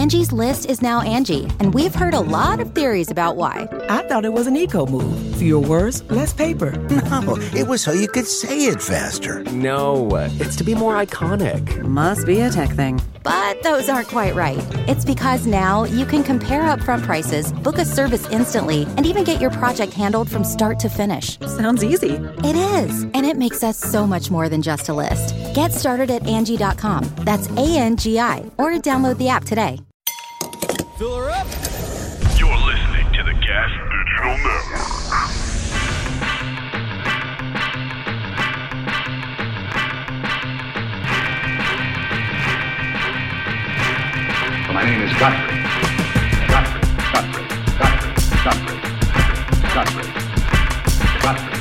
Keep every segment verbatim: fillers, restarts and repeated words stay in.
Angie's List is now Angie, and we've heard a lot of theories about why. I thought it was an eco move. Fewer words, less paper. No, it was so you could say it faster. No, it's to be more iconic. Must be a tech thing. But those aren't quite right. It's because now you can compare upfront prices, book a service instantly, and even get your project handled from start to finish. Sounds easy. It is, and it makes us so much more than just a list. Get started at Angie dot com. That's A N G I, or download the app today. Fill her up. You're listening to the Gas Digital Network. My name is Godfrey. Godfrey. Godfrey. Godfrey. Godfrey. Godfrey. Godfrey.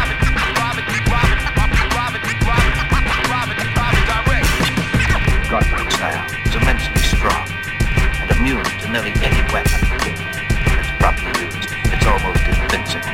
Godfrey's style is immensely strong and immune to nearly any weapon. It's properly used, it's almost invincible.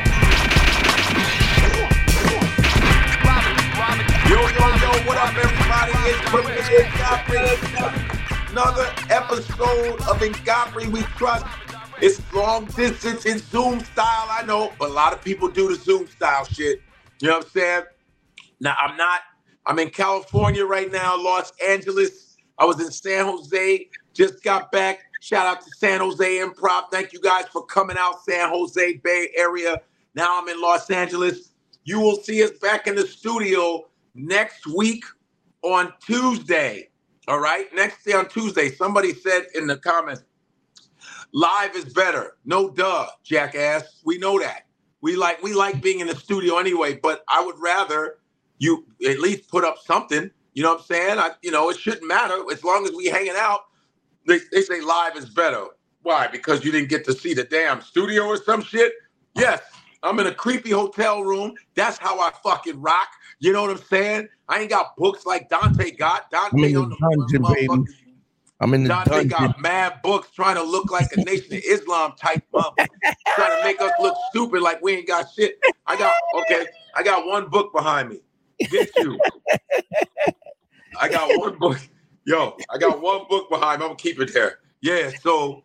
Yo, yo, yo, what up, everybody? It's Premier Godfrey. Another episode of In Godfrey We Trust. It's long distance in Zoom style, I know, but a lot of people do the Zoom style shit. You know what I'm saying? Now, I'm not, I'm in California right now, Los Angeles. I was in San Jose, just got back. Shout out to San Jose Improv. Thank you guys for coming out, San Jose Bay Area. Now I'm in Los Angeles. You will see us back in the studio next week on Tuesday. All right, next day on Tuesday, somebody said in the comments, live is better. No duh, jackass. We know that. We like we like being in the studio anyway, but I would rather you at least put up something. You know what I'm saying? I, you know, it shouldn't matter as long as we hanging out. They, they say live is better. Why? Because you didn't get to see the damn studio or some shit? Yes, I'm in a creepy hotel room. That's how I fucking rock. You know what I'm saying? I ain't got books like Dante got. Dante I'm in the on the dungeon, baby. I'm in the Dante dungeon. got mad books trying to look like a Nation of Islam type motherfucker. Trying to make us look stupid like we ain't got shit. I got, okay, I got one book behind me. Get you. I got one book. Yo, I got one book behind me. I'm going to keep it there. Yeah, so,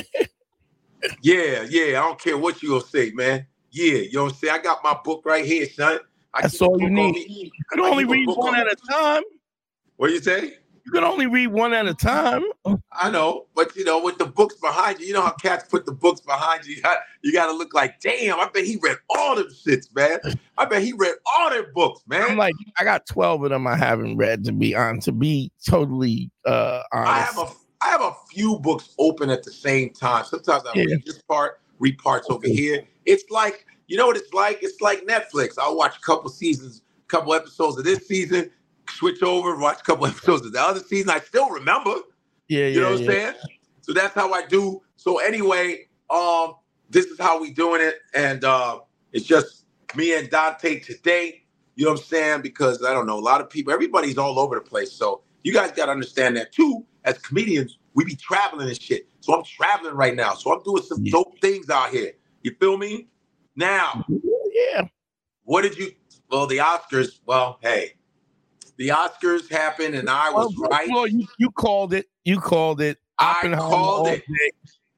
yeah, yeah, I don't care what you going to say, man. Yeah, you know what I'm saying? I got my book right here, son. I That's all you need. You can only read one at a time. What do you say? You can only read one at a time. I know, but you know, with the books behind you, you know how cats put the books behind you. You got, you got to look like, damn, I bet he read all them shits, man. I bet he read all their books, man. I'm like, I got twelve of them I haven't read, to be honest, to be totally uh, honest. I have a, I have a few books open at the same time. Sometimes I Yeah. read this part, read parts over here. It's like, you know what it's like? It's like Netflix. I'll watch a couple seasons, a couple episodes of this season, switch over, watch a couple episodes of the other season. I still remember. Yeah, yeah, You know what yeah. I'm saying? So that's how I do. So anyway, um, this is how we doing it. And uh, it's just me and Dante today. You know what I'm saying? Because I don't know, a lot of people, everybody's all over the place. So you guys got to understand that too. As comedians, we be traveling and shit. So I'm traveling right now. So I'm doing some Yeah. dope things out here. You feel me? Now, Yeah. what did you, well, the Oscars, well, hey, the Oscars happened and I was Well, right. Well, you, you called it. You called it. I Oppenheimer called all it. day.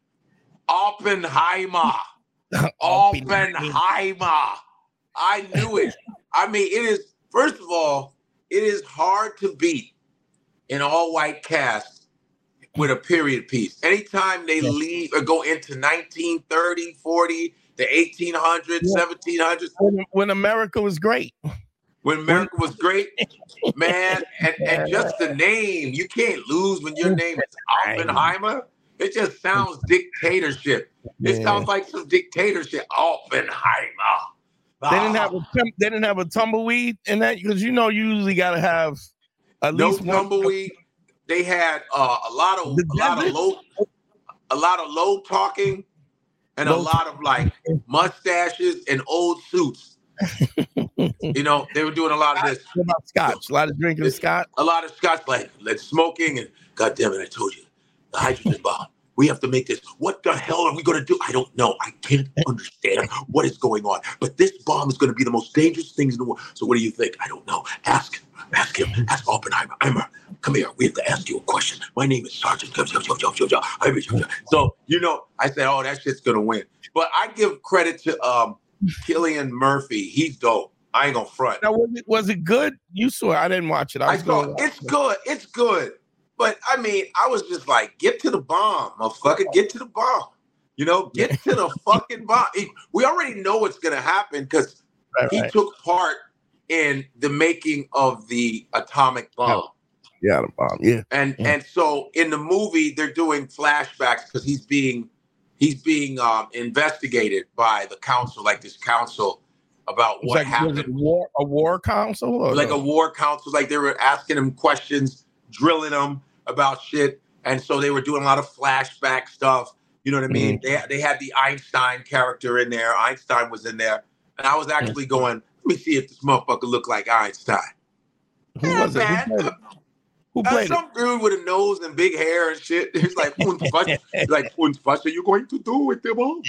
Oppenheimer. Oppenheimer. I knew it. I mean, it is, first of all, it is hard to beat an all-white cast with a period piece. Anytime they Yes. leave or go into nineteen thirty, forty, the eighteen hundreds, Yeah. seventeen hundreds, When, when America was great. when America was great, man, and, and just the name, you can't lose when your name is Oppenheimer. It just sounds dictatorship. It Yeah. sounds like some dictatorship. Oppenheimer. They didn't have a tum- they didn't have a tumbleweed in that, because you know you usually got to have at no least one. tumbleweed. They had uh, a lot of The a lot of desert? low, a lot of low talking, and a Low lot of like mustaches and old suits. You know, they were doing a lot of this. What about scotch? A lot of drinking scotch. A lot of scotch, like like smoking, and God damn it, I told you, the hydrogen bomb. We have to make this. What the hell are we going to do? I don't know. I can't understand what is going on. But this bomb is going to be the most dangerous things in the world. So what do you think? I don't know. Ask, ask him. Ask Oppenheimer. Eimer, come here. We have to ask you a question. My name is Sergeant. So, you know, I said, oh, that shit's going to win. But I give credit to um, Cillian Murphy. He's dope. I ain't gonna front. Now, was it was it good? You saw it. I didn't watch it. I, I saw it's it. good. It's good. But I mean, I was just like, get to the bomb, motherfucker. Get to the bomb. You know, get to the fucking bomb. We already know what's gonna happen because right, he right. took part in the making of the atomic bomb. Yeah, the bomb. Yeah. And yeah. and so in the movie, they're doing flashbacks because he's being he's being um, investigated by the council, like this council. About what like, happened. Was it war, a war council? Or like no? a war council. Like they were asking him questions, drilling him about shit. And so they were doing a lot of flashback stuff. You know what I mean? Mm-hmm. They, they had the Einstein character in there. Einstein was in there. And I was actually mm-hmm. going, let me see if this motherfucker looked like Einstein. Who yeah, was it? Who played it? Who played uh, some it? dude with a nose and big hair and shit. He's like, He's like, what are you going to do with the bomb?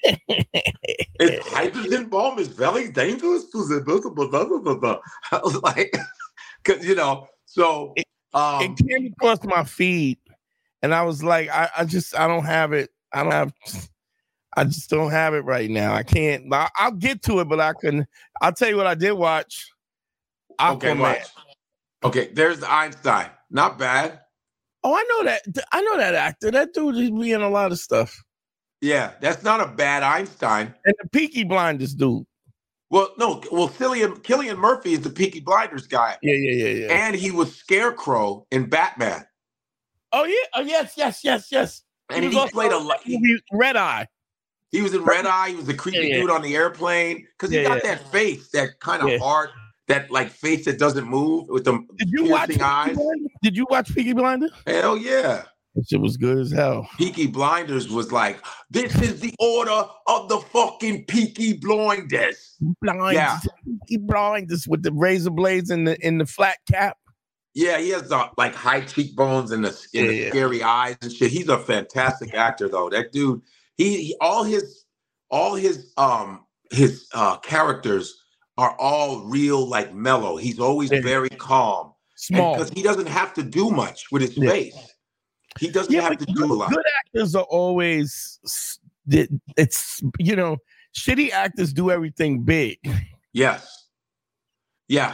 It's hydrogen bomb is very dangerous to the blah, blah, blah, blah, blah. I was like, because, you know, so. It, um, it came across my feed, and I was like, I, I just, I don't have it. I don't have, I just don't have it right now. I can't, I, I'll get to it, but I couldn't. I'll tell you what I did watch. Aquaman. Okay, watch. Okay, there's the Einstein. Not bad. Oh, I know that. I know that actor. That dude is be in a lot of stuff. Yeah, that's not a bad Einstein. And the Peaky Blinders dude. Well, no. Well, Cillian, Cillian Murphy is the Peaky Blinders guy. Yeah, yeah, yeah, yeah. And he was Scarecrow in Batman. Oh yeah. Oh yes, yes, yes, yes. And he, he played a he, Red Eye. He was in Red Eye. He was the creepy yeah, yeah. dude on the airplane because he yeah, got yeah. that face, that kind of yeah. hard. That like face that doesn't move with the Did you watch eyes. Did you watch Peaky Blinders? Hell yeah. That shit was good as hell. Peaky Blinders was like, this is the order of the fucking Peaky Blinders. Blinders. Yeah. Peaky Blinders with the razor blades and the in the flat cap. Yeah, he has uh, like high cheekbones and the, and yeah, the yeah. scary eyes and shit. He's a fantastic actor though. That dude, he, he all his all his um his uh characters are all real, like mellow. He's always yeah. very calm. Small. Because he doesn't have to do much with his yeah. face. He doesn't yeah, have to good, do a lot. Good actors are always, it's, you know, shitty actors do everything big. Yes. Yeah.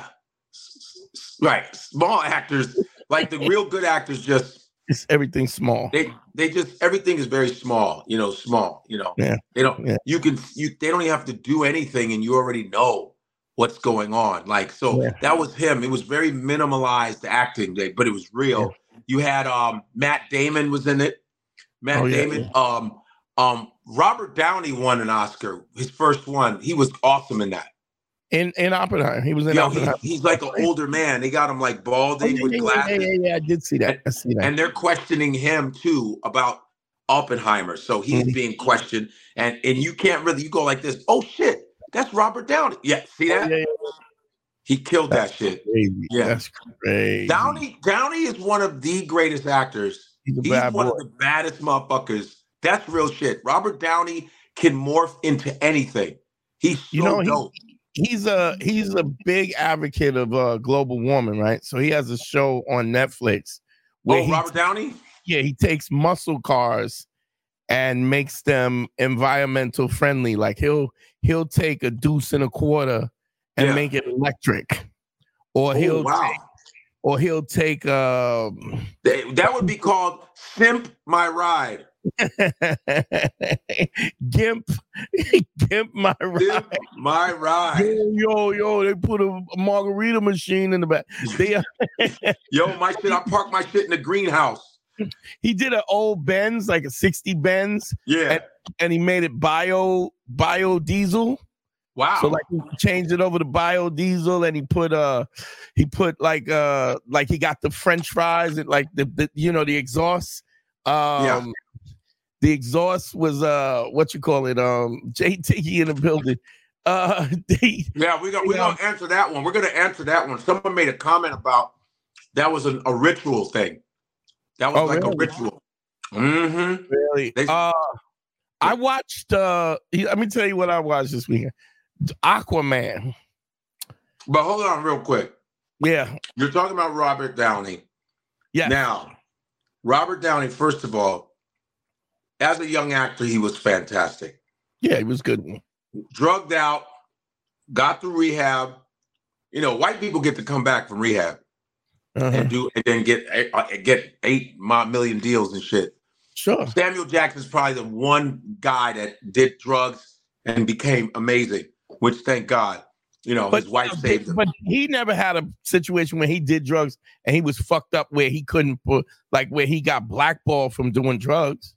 Right. Small actors, like the real good actors just. It's everything small. They they just, everything is very small, you know, small, you know. Yeah. They don't, yeah. you can, you. they don't even have to do anything and you already know what's going on. Like, so yeah. that was him. It was very minimalized acting, but it was real. Yeah. You had um, Matt Damon was in it. Matt oh, Damon. Yeah, yeah. Um, um, Robert Downey won an Oscar. His first one. He was awesome in that. In in Oppenheimer. He was in yeah, Oppenheimer. He's, he's like an older man. They got him like balding oh, yeah, with yeah, Yeah, glasses. yeah, yeah, I did see that. I see that. And they're questioning him too about Oppenheimer. So he's mm-hmm. being questioned. And and you can't really, you go like this, oh shit, that's Robert Downey. Yeah, see that? Oh, yeah, yeah. He killed That's that shit. Crazy. Yeah. That's crazy. Downey, Downey is one of the greatest actors. He's, a He's bad one boy. of the baddest motherfuckers. That's real shit. Robert Downey can morph into anything. He's so you know, dope. He, he's a he's a big advocate of uh, global warming, right? So he has a show on Netflix. Where oh, he, Robert Downey? Yeah, he takes muscle cars and makes them environmental friendly. Like he'll he'll take a deuce and a quarter and yeah. make it electric, or oh, he'll wow. take, or he'll take. Um, that, that would be called "Simp My Ride." Gimp, Gimp My Ride. Gimp My Ride. Yo, yo, yo! They put a, a margarita machine in the back. They, yo, my shit! I park my shit in the greenhouse. He did an old Benz, like a sixty Benz. Yeah, and, and he made it bio biodiesel. Wow. So like he changed it over to biodiesel and he put uh he put like uh like he got the French fries and like the, the you know the exhaust. Um yeah. The exhaust was uh what you call it, um J T in the building. Uh they, yeah, we got we're gonna answer that one. We're gonna answer that one. Someone made a comment about that was an, a ritual thing. That was oh, like really? a ritual. Mm-hmm. Really? They, uh, I watched, uh, let me tell you what I watched this weekend. Aquaman. But hold on real quick. Yeah. You're talking about Robert Downey. Yeah. Now, Robert Downey, first of all, as a young actor, he was fantastic. Yeah, he was good. Drugged out, got through rehab. You know, white people get to come back from rehab uh-huh. and do and then get uh, get eight million deals and shit. Sure. Samuel Jackson's probably the one guy that did drugs and became amazing, which thank God, you know, but, his wife uh, saved him. But he never had a situation where he did drugs and he was fucked up where he couldn't put, like where he got blackballed from doing drugs.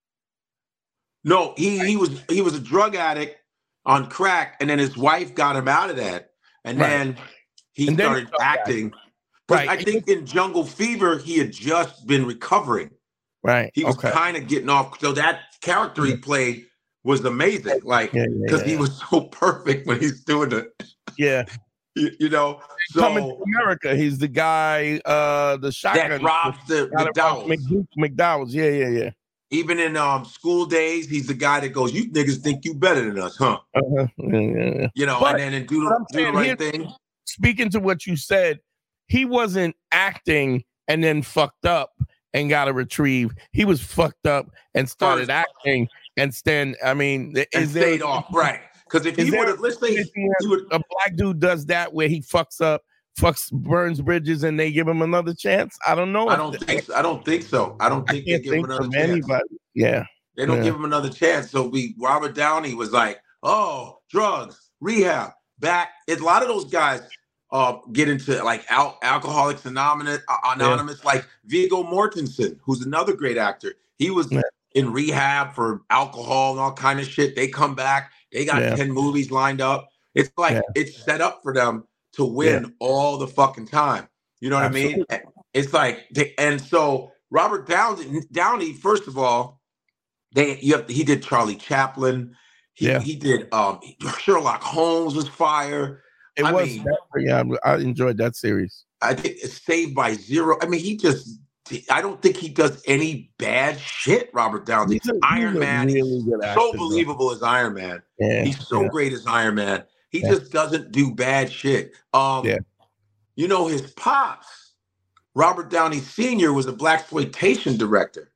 No, he he was he was a drug addict on crack, and then his wife got him out of that, and right. then he and started then acting. Right. I think in Jungle Fever he had just been recovering. Right. He was okay. kind of getting off. So that character he played was amazing. Like, because yeah, yeah, yeah. he was so perfect when he's doing it. Yeah. you, you know, so Coming to America, he's the guy, uh, the shotgun that robs the McDowell's. McDowell's. Yeah, yeah, yeah. Even in um, School Days, he's the guy that goes, "You niggas think you better than us, huh?" Uh-huh. Yeah, yeah, yeah. You know, but, and then in do, the, do the right thing. Speaking to what you said, he wasn't acting and then fucked up and got a retrieve. He was fucked up and started First, acting and stand. I mean, and is stayed there, off, right? Because if he would have, let's say he would, a black dude does that where he fucks up, fucks, burns bridges, and they give him another chance. I don't know. I don't think. So. I don't think so. I don't think I they give him another chance. Anybody. Yeah, they don't yeah. give him another chance. So we, Robert Downey was like, "Oh, drugs, rehab, back." It's a lot of those guys. Uh, get into like al- Alcoholics Anonymous, uh, Anonymous, yeah. like Viggo Mortensen, who's another great actor. He was yeah. in rehab for alcohol and all kind of shit. They come back, they got yeah. ten movies lined up. It's like yeah. it's set up for them to win yeah. all the fucking time. You know what Absolutely. I mean? It's like, they, and so Robert Downey, Downey, first of all, they you have he did Charlie Chaplin. He yeah. he did um, Sherlock Holmes was fire. It I was, mean, yeah, I enjoyed that series. I think it's Saved by Zero. I mean, he just, I don't think he does any bad shit, Robert Downey. He's a, Iron he's Man, really he's actor, so believable though. as Iron Man. Yeah, he's so yeah. great as Iron Man. He yeah. just doesn't do bad shit. Um, yeah. You know, his pops, Robert Downey Senior was a blaxploitation director.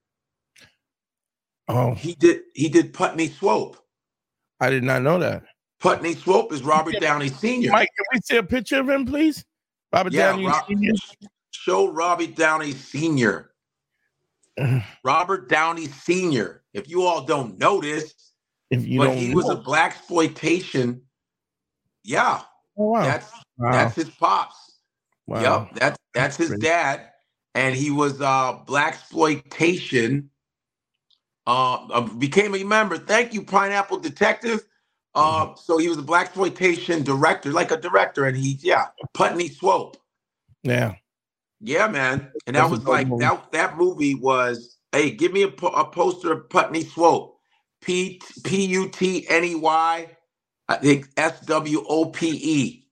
Oh. He did, he did Putney Swope. I did not know that. Putney Swope is Robert yeah. Downey Senior Mike, can we see a picture of him, please? Robert yeah, Downey Rob, Senior Show Robert Downey Senior Robert Downey Senior If you all don't know this, if you but don't he know. was a blaxploitation. Yeah, oh, wow. that's wow. that's his pops. Wow. Yep, that's that's his dad, and he was uh blaxploitation. Uh, became a member. Thank you, Pineapple Detective. Uh, mm-hmm. So he was a blaxploitation director, like a director, and he, yeah, Putney Swope. Yeah, yeah, man. And That's that was like movie. that. That movie was. Hey, give me a, po- a poster of Putney Swope. P P U T N E Y. I think S W O P E.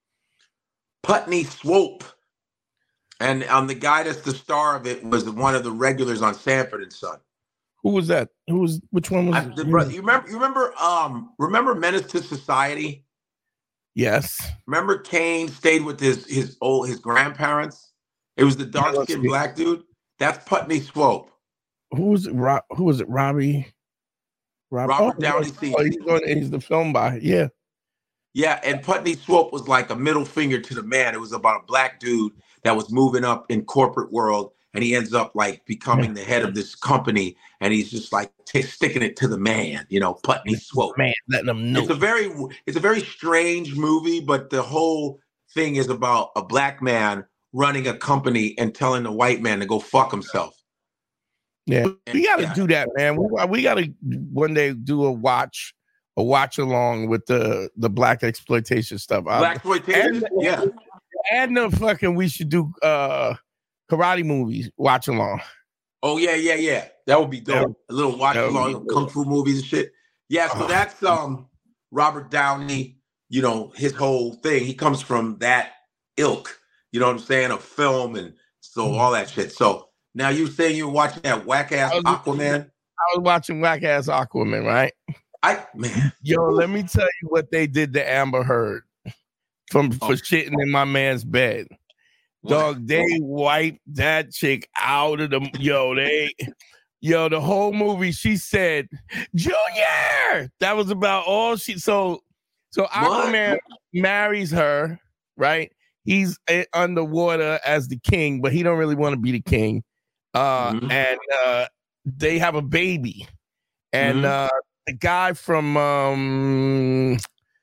Putney Swope. And um, the guy that's the star of it was one of the regulars on Sanford and Son. Who was that? Who was? Which one was? I, the, bro, you remember? You remember? Um, remember Menace to Society? Yes. Remember Kane stayed with his his old his grandparents. It was the dark skinned black dude. That's Putney Swope. Who was it? Rob, who was it? Robbie. Rob, Robert oh, Downey Senior Oh, he's, going, he's the film by. Yeah. Yeah, and Putney Swope was like a middle finger to the man. It was about a black dude that was moving up in corporate world. And he ends up like becoming the head of this company, and he's just like t- sticking it to the man, you know, Putney Swope. Man, letting them know. It's a very, it's a very strange movie, but the whole thing is about a black man running a company and telling the white man to go fuck himself. Yeah, and, we got to yeah. do that, man. We, we got to one day do a watch, a watch along with the the black exploitation stuff. Black exploitation, yeah. And the fucking, we should do. uh karate movies, watch along. Oh yeah, yeah, yeah. That would be dope. A little watch along, kung fu movies and shit. Yeah, so that's um Robert Downey. You know, his whole thing. He comes from that ilk. You know what I'm saying? Of film and so all that shit. So Now you saying you were watching that whack ass Aquaman? I was watching whack ass Aquaman, right? I man, yo, let me tell you what they did to Amber Heard from for oh. shitting in my man's bed. What? Dog, they wiped that chick out of the yo. They yo, the whole movie. She said, "Junior." That was about all she. So, so Aquaman what? marries her, right? He's underwater as the king, but he don't really want to be the king. Uh, mm-hmm. And uh, they have a baby, and mm-hmm. uh, the guy from um,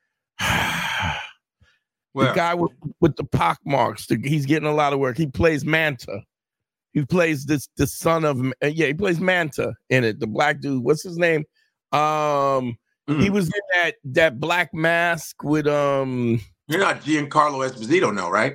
the guy with, with the pock marks, the, he's getting a lot of work. He plays Manta. He plays this the son of uh, yeah, he plays Manta in it. The black dude, what's his name? Um, mm. He was in that that Black Mask with um. You're not Giancarlo Esposito, no, right?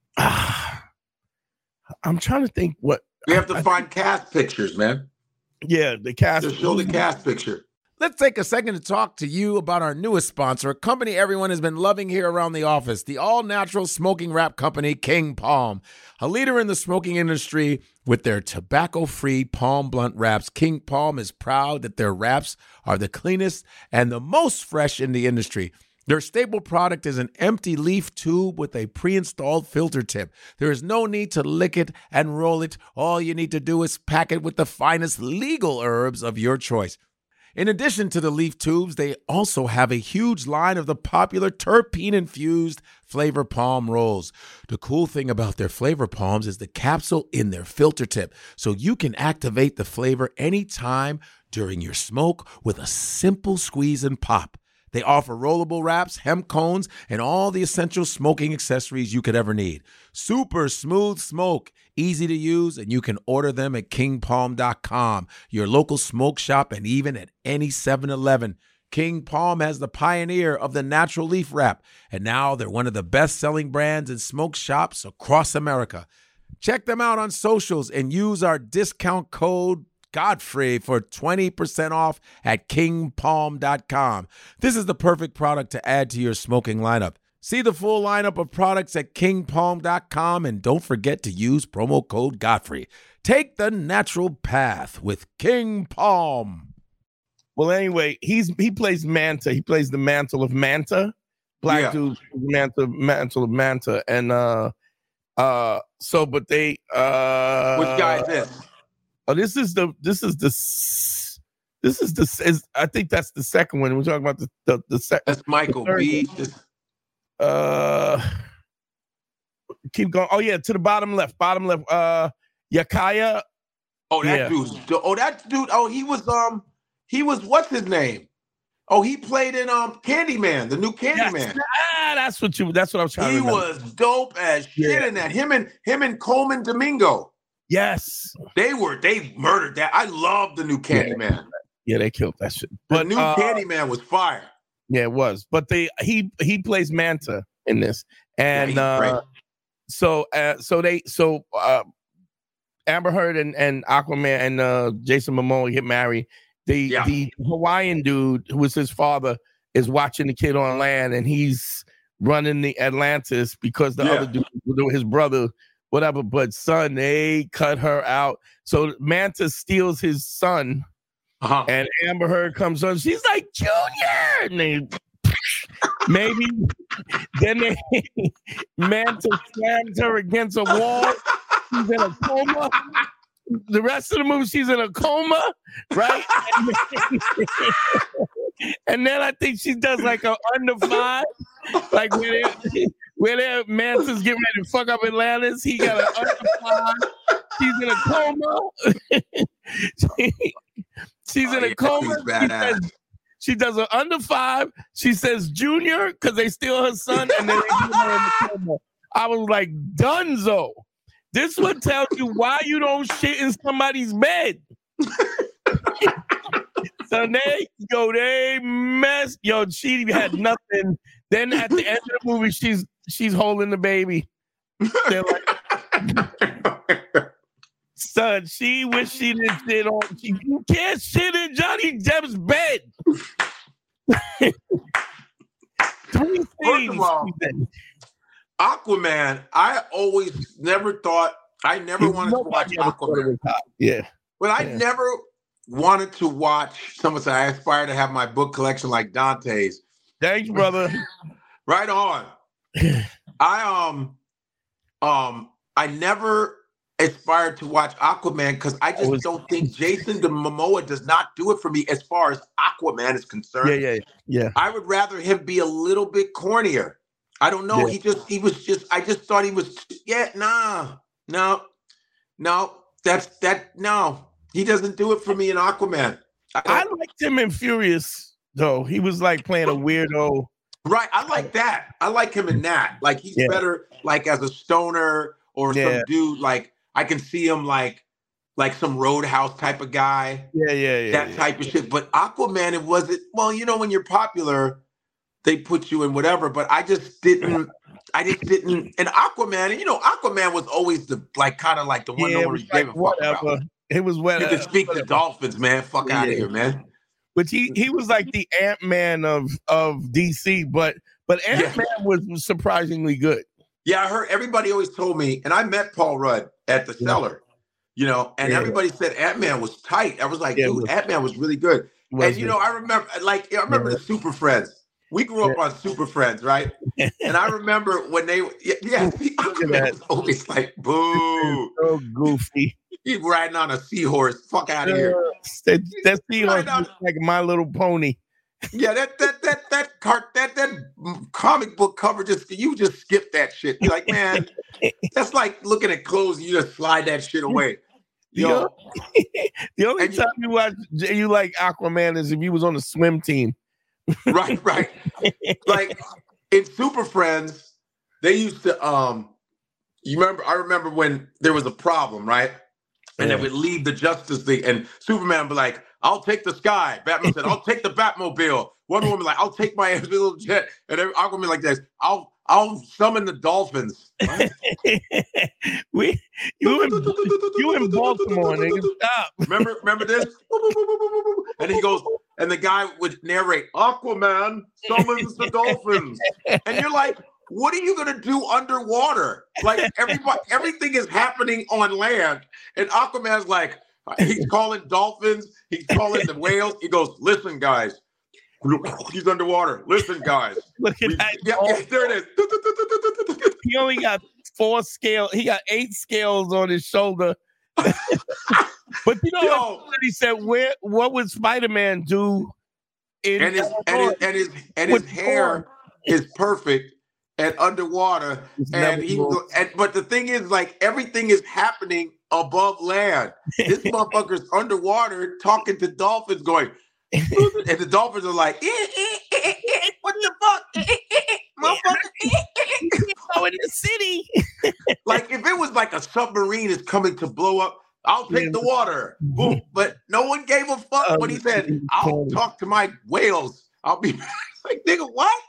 I'm trying to think what. We have to I, find I, cast pictures, man. Yeah, the cast. Just show the cast picture. Let's take a second to talk to you about our newest sponsor, a company everyone has been loving here around the office, the all-natural smoking wrap company, King Palm. A leader in the smoking industry with their tobacco-free palm blunt wraps, King Palm is proud that their wraps are the cleanest and the most fresh in the industry. Their staple product is an empty leaf tube with a pre-installed filter tip. There is no need to lick it and roll it. All you need to do is pack it with the finest legal herbs of your choice. In addition to the leaf tubes, they also have a huge line of the popular terpene-infused Flavor Palm rolls. The cool thing about their Flavor Palms is the capsule in their filter tip, so you can activate the flavor anytime during your smoke with a simple squeeze and pop. They offer rollable wraps, hemp cones, and all the essential smoking accessories you could ever need. Super smooth smoke, easy to use, and you can order them at king palm dot com, your local smoke shop, and even at any seven eleven. King Palm has the pioneer of the natural leaf wrap, and now they're one of the best-selling brands in smoke shops across America. Check them out on socials and use our discount code Godfrey for twenty percent off at king palm dot com. This is the perfect product to add to your smoking lineup. See the full lineup of products at king palm dot com and don't forget to use promo code Godfrey. Take the natural path with King Palm. Well, anyway, he's he plays Manta. He plays the mantle of Manta. Black yeah. dude, Manta, mantle of Manta. And uh uh so but they uh which guy is this? Oh, this is the this is the this is the is, I think that's the second one. We're talking about the the, the second. That's Michael B. Uh, keep going. Oh yeah, to the bottom left, bottom left. Uh, Yakaya. Oh, that yeah. dude's. Oh, that dude. Oh, he was um, he was what's his name? Oh, he played in um Candyman, the new Candyman. Yes. Ah, that's what you. That's what I was trying he to remember. He was dope as shit yeah. in that. Him and him and Coleman Domingo. Yes, they were. They murdered that. I love the new Candyman. Yeah, yeah, they killed that shit. But the new uh, Candyman was fire. Yeah, it was. But they he he plays Manta in this, and yeah, uh, so uh, so they so uh, Amber Heard and, and Aquaman and uh, Jason Momoa get married. The yeah. the Hawaiian dude who was his father is watching the kid on land, and he's running the Atlantis because the yeah. other dude, his brother. Whatever, but son, they cut her out. So Manta steals his son, uh-huh. and Amber Heard comes on. She's like, Junior! And they, maybe. Then they, Manta slams her against a wall. She's in a coma. The rest of the movie, she's in a coma, right? And then, and then I think she does like a under five, like where they, where their Manta's getting ready to fuck up Atlantis. He got an under five. She's in a coma. she, she's oh, in a yeah, coma. She, says, she does an under five. She says Junior because they steal her son, and then they put her in the coma. I was like, Dunzo. This one tells you why you don't shit in somebody's bed. So they yo, they mess. Yo, she had nothing. Then at the end of the movie, she's she's holding the baby. They're like, son, she wish she didn't sit on. She, you can't shit in Johnny Depp's bed. Three First of all, Aquaman, I always never thought I never wanted to watch Aquaman. Yeah. But I yeah. never wanted to watch, someone said, I aspire to have my book collection like Dante's. Thanks, brother. Right on. I um um I never aspired to watch Aquaman because I just was, don't think Jason Momoa does not do it for me as far as Aquaman is concerned. Yeah, yeah, yeah. I would rather him be a little bit cornier. I don't know. Yeah. He just he was just I just thought he was yeah, nah, no, no, that's that no. He doesn't do it for me in Aquaman. I, I liked him in Furious, though. He was like playing a weirdo. Right. I like that. I like him in that. Like he's yeah. better like as a stoner or yeah. some dude. Like I can see him like like some Roadhouse type of guy. Yeah, yeah, yeah. That yeah. type of shit. But Aquaman, it wasn't, well, you know, when you're popular, they put you in whatever. But I just didn't, I just didn't. And Aquaman, you know, Aquaman was always the like kind of like the one yeah, nobody like, gave a fuck about. It was whatever. You could speak to dolphins, man. Fuck yeah. out of here, man. But he he was like the Ant-Man of of D C, but but Ant-Man yeah. was, was surprisingly good. Yeah, I heard everybody always told me, and I met Paul Rudd at the yeah. Cellar, you know, and yeah. everybody said Ant-Man was tight. I was like, yeah, dude, was, Ant-Man was really good. Was and you good. know, I remember like I remember yeah. the Super Friends. We grew up yeah. on Super Friends, right? And I remember when they yeah, yeah Aquaman was always like, boo. So goofy. He's riding on a seahorse. Fuck out of here. That, that seahorse is like My Little Pony. Yeah, that that that that cart that that comic book cover just you just skip that shit. You're like, man, that's like looking at clothes and you just slide that shit away. Yo, the only time you, you watch you like Aquaman is if you was on the swim team. Right, right. Like in Super Friends, they used to um you remember I remember when there was a problem, right? And yeah. they would leave the Justice League, and Superman would be like, I'll take the sky. Batman said, I'll take the Batmobile. Wonder Woman like, I'll take my little jet. And then Aquaman like this, I'll I'll summon the dolphins. we you in, you in Baltimore, nigga. Stop. Remember, remember this? And he goes, and the guy would narrate, Aquaman summons the dolphins. And you're like, what are you gonna do underwater? Like everybody, everything is happening on land, and Aquaman's like, he's calling dolphins, he's calling the whales. He goes, "Listen, guys, he's underwater. Listen, guys." Look at we, that. Yeah, yeah, there it is. He only got four scales. He got eight scales on his shoulder. But you know Yo, what he said? Where? What would Spider-Man do? In and his and his and his, and his hair is perfect. And underwater, it's and he, and but the thing is, like everything is happening above land. This motherfucker's underwater talking to dolphins, going, and the dolphins are like, eh, eh, eh, eh, "What the fuck, eh, eh, eh, motherfucker?" Oh, in the city. Like if it was like a submarine is coming to blow up, I'll take yeah. the water. Boom. But no one gave a fuck um, when he said, "I'll talk to my whales." I'll be like, nigga, what?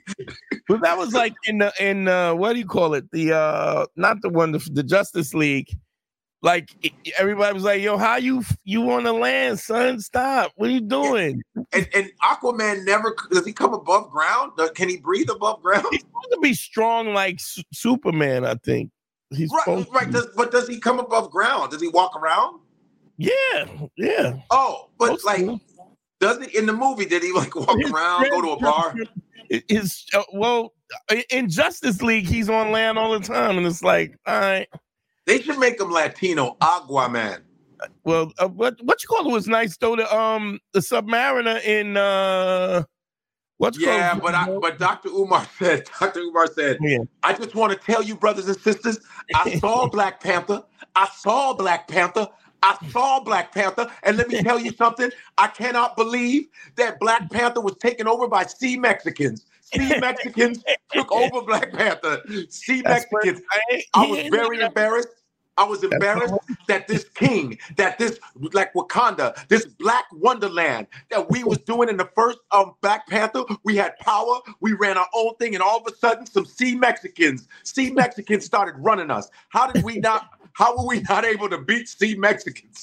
But that was like in the in uh, what do you call it? The uh, not the one, the, the Justice League. Like everybody was like, "Yo, how you you on the land, son? Stop! What are you doing?" And, and Aquaman never does he come above ground? Can he breathe above ground? He's supposed to be strong like S- Superman, I think. He's right, right. Does, but does he come above ground? Does he walk around? Yeah, yeah. Oh, but Most like. Doesn't in the movie did he like walk his around, go to a bar? His uh, well, in Justice League, he's on land all the time, and it's like, all right. They should make him Latino, Aquaman. Well, uh, what what you call it was nice though. The um the Submariner in uh what's yeah, called? but I, but Doctor Umar said Doctor Umar said yeah. I just want to tell you, brothers and sisters, I saw Black Panther. I saw Black Panther. I saw Black Panther, and let me tell you something. I cannot believe that Black Panther was taken over by Sea Mexicans. Sea Mexicans took over Black Panther. Sea Mexicans. I was very embarrassed. I was embarrassed that this king, that this, like Wakanda, this Black Wonderland that we was doing in the first um, Black Panther, we had power, we ran our own thing, and all of a sudden, some Sea Mexicans, Sea Mexicans started running us. How did we not... How were we not able to beat Sea Mexicans?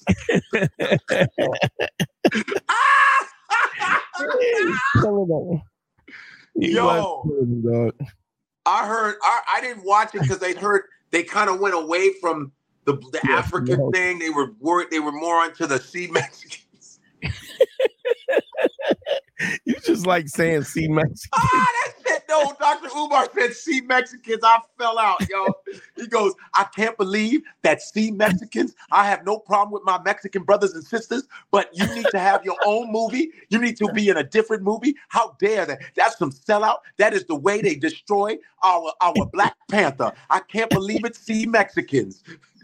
Yo, I heard, I, I didn't watch it because they heard they kind of went away from the the Yeah, African no. thing. They were worried. They were more into the sea Mexicans. You just like saying see Mexican. Ah, that shit. No, Doctor Umar said see Mexicans. I fell out, yo. He goes, I can't believe that see Mexicans. I have no problem with my Mexican brothers and sisters, but you need to have your own movie. You need to be in a different movie. How dare that? That's some sellout. That is the way they destroy our, our Black Panther. I can't believe it. See Mexicans.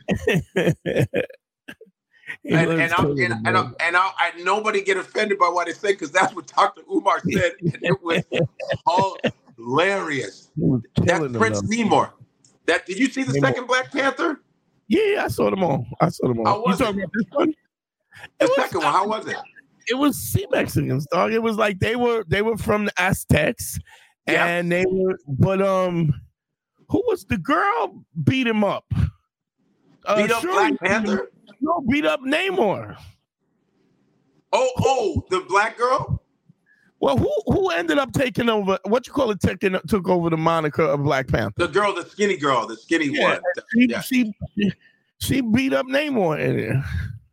And and, I'm, and, and, and, I, and I, I, nobody get offended by what I say because that's what Doctor Umar said. And it was hilarious. That's Prince Namor. That did you see the Namor. second Black Panther? Yeah, yeah, I saw them all. I saw them all. How was you talking it? about this one? The It second was, one, how was it? It was sea Mexicans, dog. It was like they were they were from the Aztecs, Yeah. and they were. But um, who was the girl? Beat him up. Uh, Beat up Shuri Black Panther? No, beat up Namor. Oh, oh, the black girl? Well, who who ended up taking over? What you call it? Taking took over the moniker of Black Panther. The girl, the skinny girl, the skinny Yeah, one. she, Yeah. she she beat up Namor in there.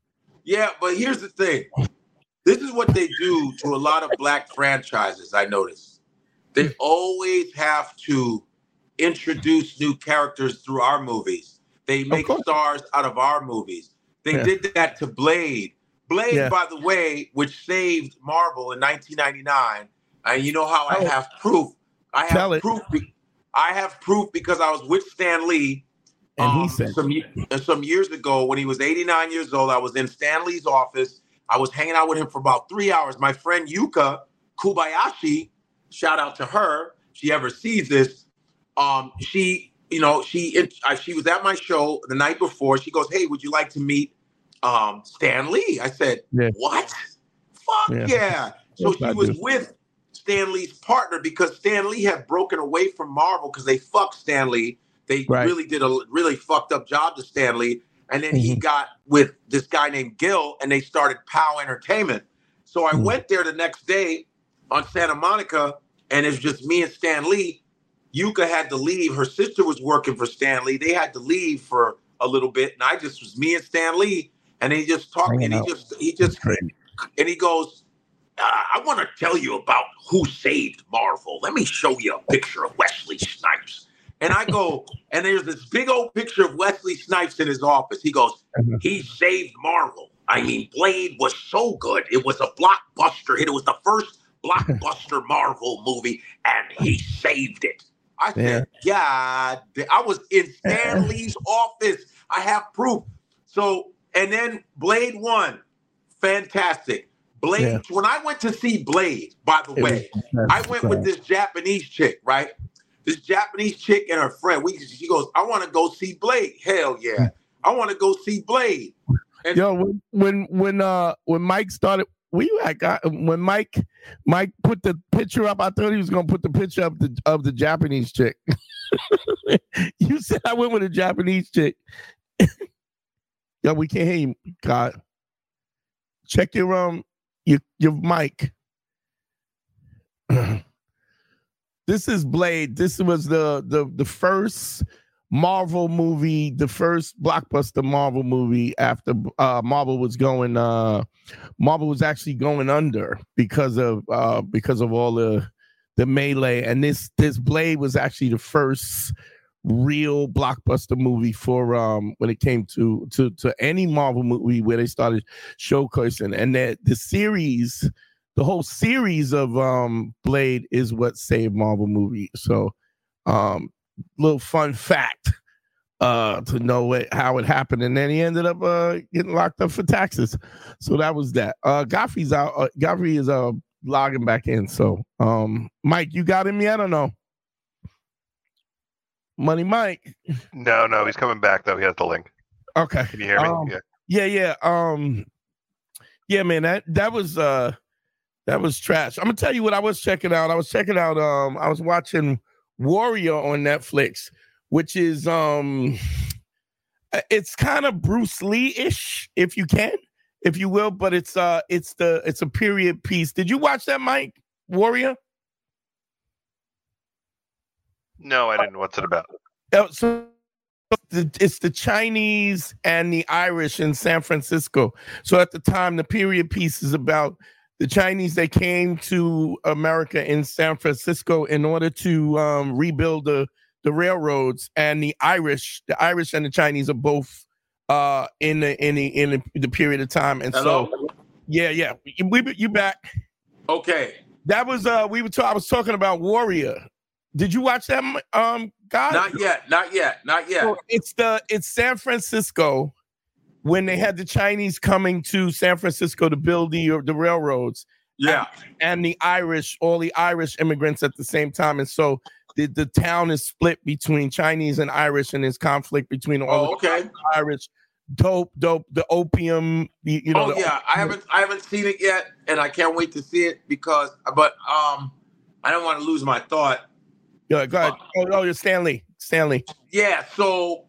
Yeah, but here's the thing. This is what they do to a lot of Black franchises, I noticed. They always have to introduce new characters through our movies. They make course. stars out of our movies. They Yeah. did that to Blade. Blade, Yeah. by the way, which saved Marvel in nineteen ninety-nine. And you know how I Tell it. have proof. I have Tell it. proof. Be- I have proof because I was with Stan Lee. And he um, said- some ye- some years ago when he was eighty-nine years old. I was in Stan Lee's office. I was hanging out with him for about three hours. My friend Yuka Kobayashi, shout out to her. If she ever sees this, um, she, you know, she it, uh, she was at my show the night before. She goes, "Hey, would you like to meet um, Stan Lee?" I said, Yeah. "What? Fuck Yeah. yeah!" So Yes, she I was do. with Stan Lee's partner because Stan Lee had broken away from Marvel because they fucked Stan Lee. They Right. really did a really fucked up job to Stan Lee. And then he Mhm. got with this guy named Gil and they started POW Entertainment. So I Mhm. went there the next day on Santa Monica and it's just me and Stan Lee. Yuka had to leave. Her sister was working for Stan Lee. They had to leave for a little bit. And I just was me and Stan Lee. And he just talked and Hanging he out. just, he just, Crazy. and he goes, uh, I want to tell you about who saved Marvel. Let me show you a picture of Wesley Snipes. And I go, and there's this big old picture of Wesley Snipes in his office. He goes, he saved Marvel. I mean, Blade was so good. It was a blockbuster hit. It was the first blockbuster Marvel movie, and he saved it. I said, God, I was in Stan Lee's office. I have proof. So, and then Blade one, fantastic. Blade, Yeah. when I went to see Blade, by the It was way, I went with this Japanese chick, right? This Japanese chick and her friend. We, she goes, I want to go see Blade. Hell yeah. I want to go see Blade. And Yo, when when when uh when Mike started, where you at, guy? When Mike Mike put the picture up, I thought he was gonna put the picture up the, of the Japanese chick. You said I went with a Japanese chick. Yo, we can't hear you, God. Check your um your your mic. This is Blade. This was the the the first Marvel movie, the first blockbuster Marvel movie after uh, Marvel was going. Uh, Marvel was actually going under because of uh, because of all the the melee, and this this Blade was actually the first real blockbuster movie for um when it came to to to any Marvel movie where they started showcasing, and that the series. The whole series of um, Blade is what saved Marvel movie. So, um, little fun fact uh, to know it, how it happened. And then he ended up uh, getting locked up for taxes. So that was that. Uh, Godfrey's out. Uh, Godfrey is uh, logging back in. So, um, Mike, you got him yet or no? Money Mike. No, no, he's coming back though. He has the link. Okay. Can you hear me? Um, yeah. Yeah, yeah. Um, yeah, man. That that was uh. That was trash. I'm gonna tell you what I was checking out. I was checking out. Um, I was watching Warrior on Netflix, which is um, it's kind of Bruce Lee-ish, if you can, if you will. But it's uh, it's the it's a period piece. Did you watch that, Mike? Warrior? No, I didn't. What's it about? Uh, so the it's the Chinese and the Irish in San Francisco. So at the time, the period piece is about the Chinese. They came to America in San Francisco in order to um, rebuild the the railroads, and the Irish, the Irish and the Chinese are both uh, in the in the in the, the period of time. And Hello? so, yeah, yeah, we you back? Okay. That was uh, we were. Ta- I was talking about Warrior. Did you watch that, um, guy? Not yet. Not yet. Not yet. So it's the it's San Francisco when they had the Chinese coming to San Francisco to build the the railroads. Yeah. And, and the Irish, all the Irish immigrants at the same time, and so the, the town is split between Chinese and Irish, and there's conflict between all Oh, the okay. Irish. Dope, dope. The opium, you, you know. Oh the yeah, I haven't I haven't seen it yet, and I can't wait to see it because. But um, I don't want to lose my thought. Yeah, go ahead. Oh, oh, you're Stanley. Stanley. Yeah. So,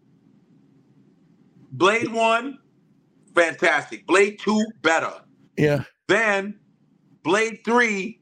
Blade One, fantastic. Blade Two, better. Yeah. Then Blade Three,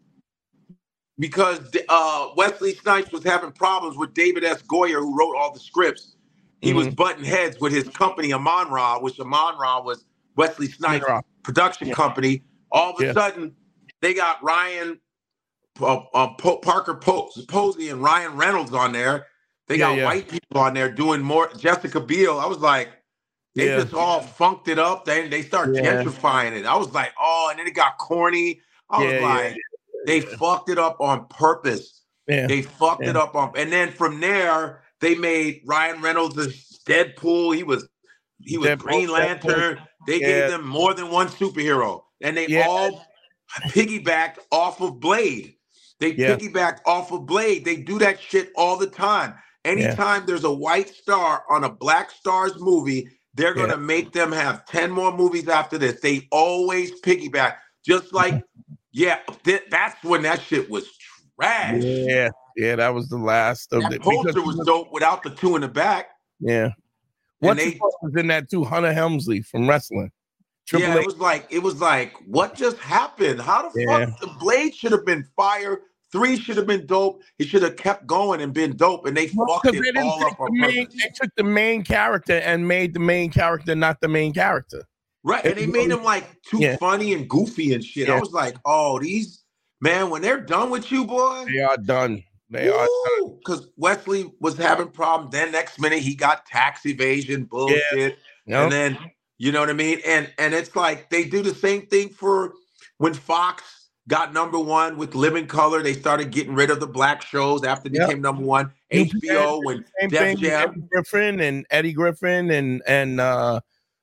because uh, Wesley Snipes was having problems with David S. Goyer, who wrote all the scripts. He mm-hmm. was butting heads with his company, Amon Ra, which Amon Ra was Wesley Snipes' production yeah. company. All of a yeah. sudden, they got Ryan uh, uh, po- Parker po- Posey and Ryan Reynolds on there. They yeah, got yeah. white people on there doing more. Jessica Biel. I was like, they yeah. just all funked it up. Then they start yeah. gentrifying it. I was like, oh, and then it got corny. I was yeah, like, yeah. they yeah. fucked it up on purpose. Yeah. They fucked yeah. it up on, and then from there. They made Ryan Reynolds a Deadpool. He was he was Deadpool, Green Lantern. Deadpool. They yeah. gave them more than one superhero. And they yeah. all piggybacked off of Blade. They yeah. piggybacked off of Blade. They do that shit all the time. Anytime yeah. there's a white star on a Black Stars movie, they're going to yeah. make them have ten more movies after this. They always piggyback. Just like, yeah, th- that's when that shit was trash. Yeah. Yeah, that was the last of that it. Poster was dope without the two in the back. Yeah. What was in that too? Hunter Helmsley from wrestling. Triple yeah, it was like it was like what just happened? How the yeah. fuck? The Blade should have been fire. Three should have been dope. He should have kept going and been dope, and they well, fucked it they all up on main, purpose. They took the main character and made the main character not the main character. Right, and they made him like too yeah. funny and goofy and shit. Yeah. I was like, oh, these man, when they're done with you, boy, they are done. They are because Wesley was having problems. Then next minute he got tax evasion bullshit, yeah. yep. and then you know what I mean. And and it's like they do the same thing for when Fox got number one with Living Color. They started getting rid of the black shows after they yep. became number one. You H B O when Def Jam, Eddie Griffin and Eddie Griffin and and uh,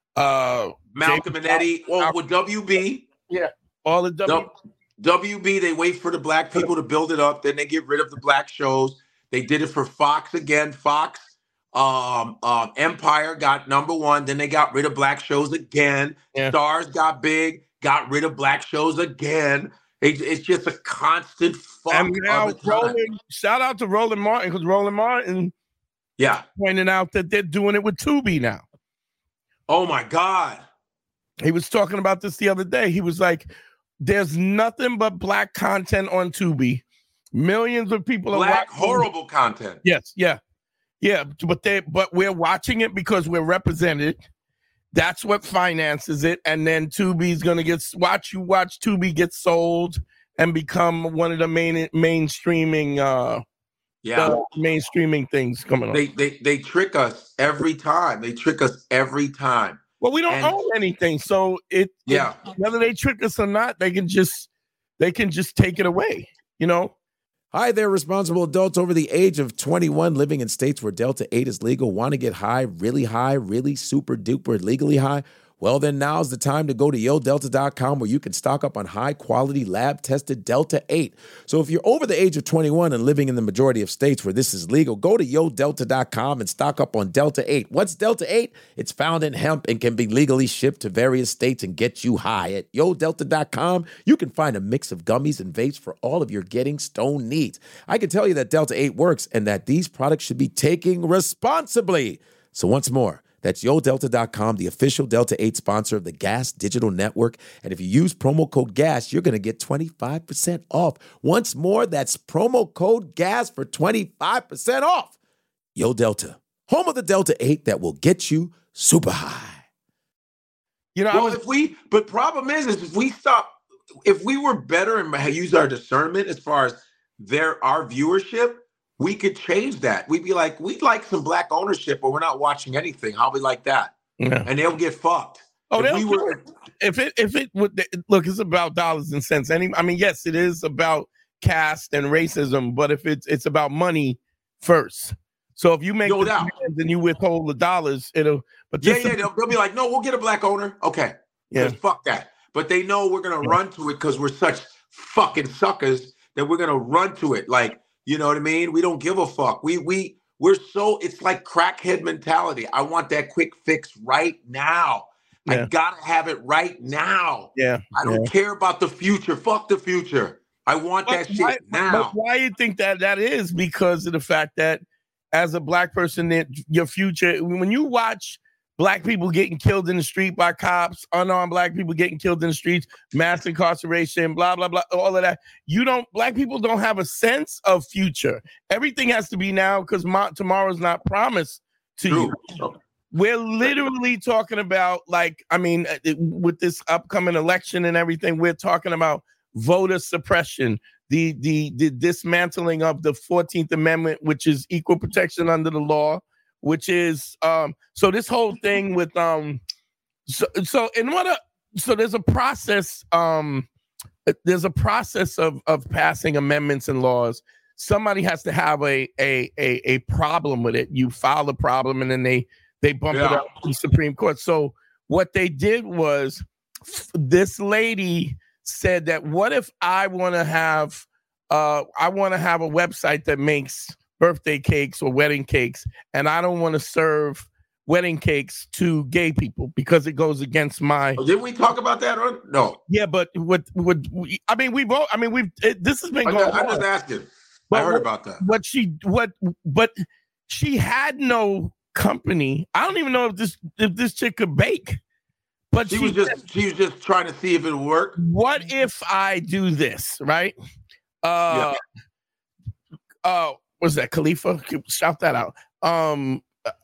uh, Malcolm James and Eddie. Well, Malcolm. With W B, yeah, all the W. W- W B, they wait for the black people to build it up. Then they get rid of the black shows. They did it for Fox again. Fox, um, um, Empire got number one. Then they got rid of black shows again. Yeah. Stars got big, got rid of black shows again. It, it's just a constant fuck. And now, Roland, shout out to Roland Martin because Roland Martin, yeah, pointing out that they're doing it with Tubi now. Oh my God! He was talking about this the other day. He was like, there's nothing but black content on Tubi. Millions of people black, are watching. Horrible content. Yes, yeah. Yeah, but they but we're watching it because we're represented. That's what finances it. And then Tubi's gonna get watch you watch Tubi get sold and become one of the main mainstreaming uh yeah uh, mainstreaming things coming on. They they they trick us every time. They trick us every time. Well, we don't and, own anything, so it yeah. It, whether they trick us or not, they can just they can just take it away. You know. Hi there, responsible adults over the age of twenty-one living in states where Delta eight is legal. Want to get high, really high, really super duper legally high? Well, then now's the time to go to yo delta dot com where you can stock up on high-quality, lab-tested Delta eight. So if you're over the age of twenty-one and living in the majority of states where this is legal, go to yo delta dot com and stock up on Delta eight. What's Delta eight? It's found in hemp and can be legally shipped to various states and get you high. At yo delta dot com, you can find a mix of gummies and vapes for all of your getting stoned needs. I can tell you that Delta eight works and that these products should be taken responsibly. So once more, that's yo delta dot com, the official Delta eight sponsor of the Gas Digital Network. And if you use promo code GAS, you're going to get twenty-five percent off. Once more, that's promo code GAS for twenty-five percent off. Yo Delta, home of the Delta eight that will get you super high. You know, well, I was, if we, but problem is, is if we stop, if we were better and use our discernment as far as their our viewership, we could change that. We'd be like, we'd like some black ownership, but we're not watching anything. How we like that? Yeah. And they'll get fucked. Oh, if they'll we were, if it if it would look, it's about dollars and cents. Any, I mean, yes, it is about caste and racism, but if it's it's about money first. So if you make no the doubt, and you withhold the dollars, it'll. But yeah, yeah, they'll, they'll be like, no, we'll get a black owner. Okay, yeah, fuck that. But they know we're gonna yeah. run to it because we're such fucking suckers that we're gonna run to it. Like, you know what I mean? We don't give a fuck. We we we're so it's like crackhead mentality. I want that quick fix right now. Yeah. I gotta have it right now. Yeah, I don't yeah. care about the future. Fuck the future. I want but that shit why, now. But why you think that that is? Because of the fact that as a black person, that your future, when you watch black people getting killed in the street by cops, unarmed black people getting killed in the streets, mass incarceration, blah, blah, blah, all of that, you don't, black people don't have a sense of future. Everything has to be now because tomorrow's not promised to True. you. We're literally talking about, like, I mean, with this upcoming election and everything, we're talking about voter suppression, the the the dismantling of the fourteenth Amendment, which is equal protection under the law, which is um so this whole thing with um so so in order so there's a process um there's a process of of passing amendments and laws. Somebody has to have a a a, a problem with it. You file a problem and then they they bump yeah. it up to the Supreme Court. So what they did was f- this lady said that what if I want to have uh I want to have a website that makes birthday cakes or wedding cakes, and I don't want to serve wedding cakes to gay people because it goes against my. Oh, didn't we talk about that? Or no. Yeah, but what would I mean? We both. I mean, we've. It, this has been I going. Just, on. I'm just asking. But I heard what, about that. What she what but she had no company. I don't even know if this if this chick could bake. But she, she was just she was just trying to see if it would work. What if I do this, right? Uh, yeah. uh, what's that? Khalifa? Shout that out. Um,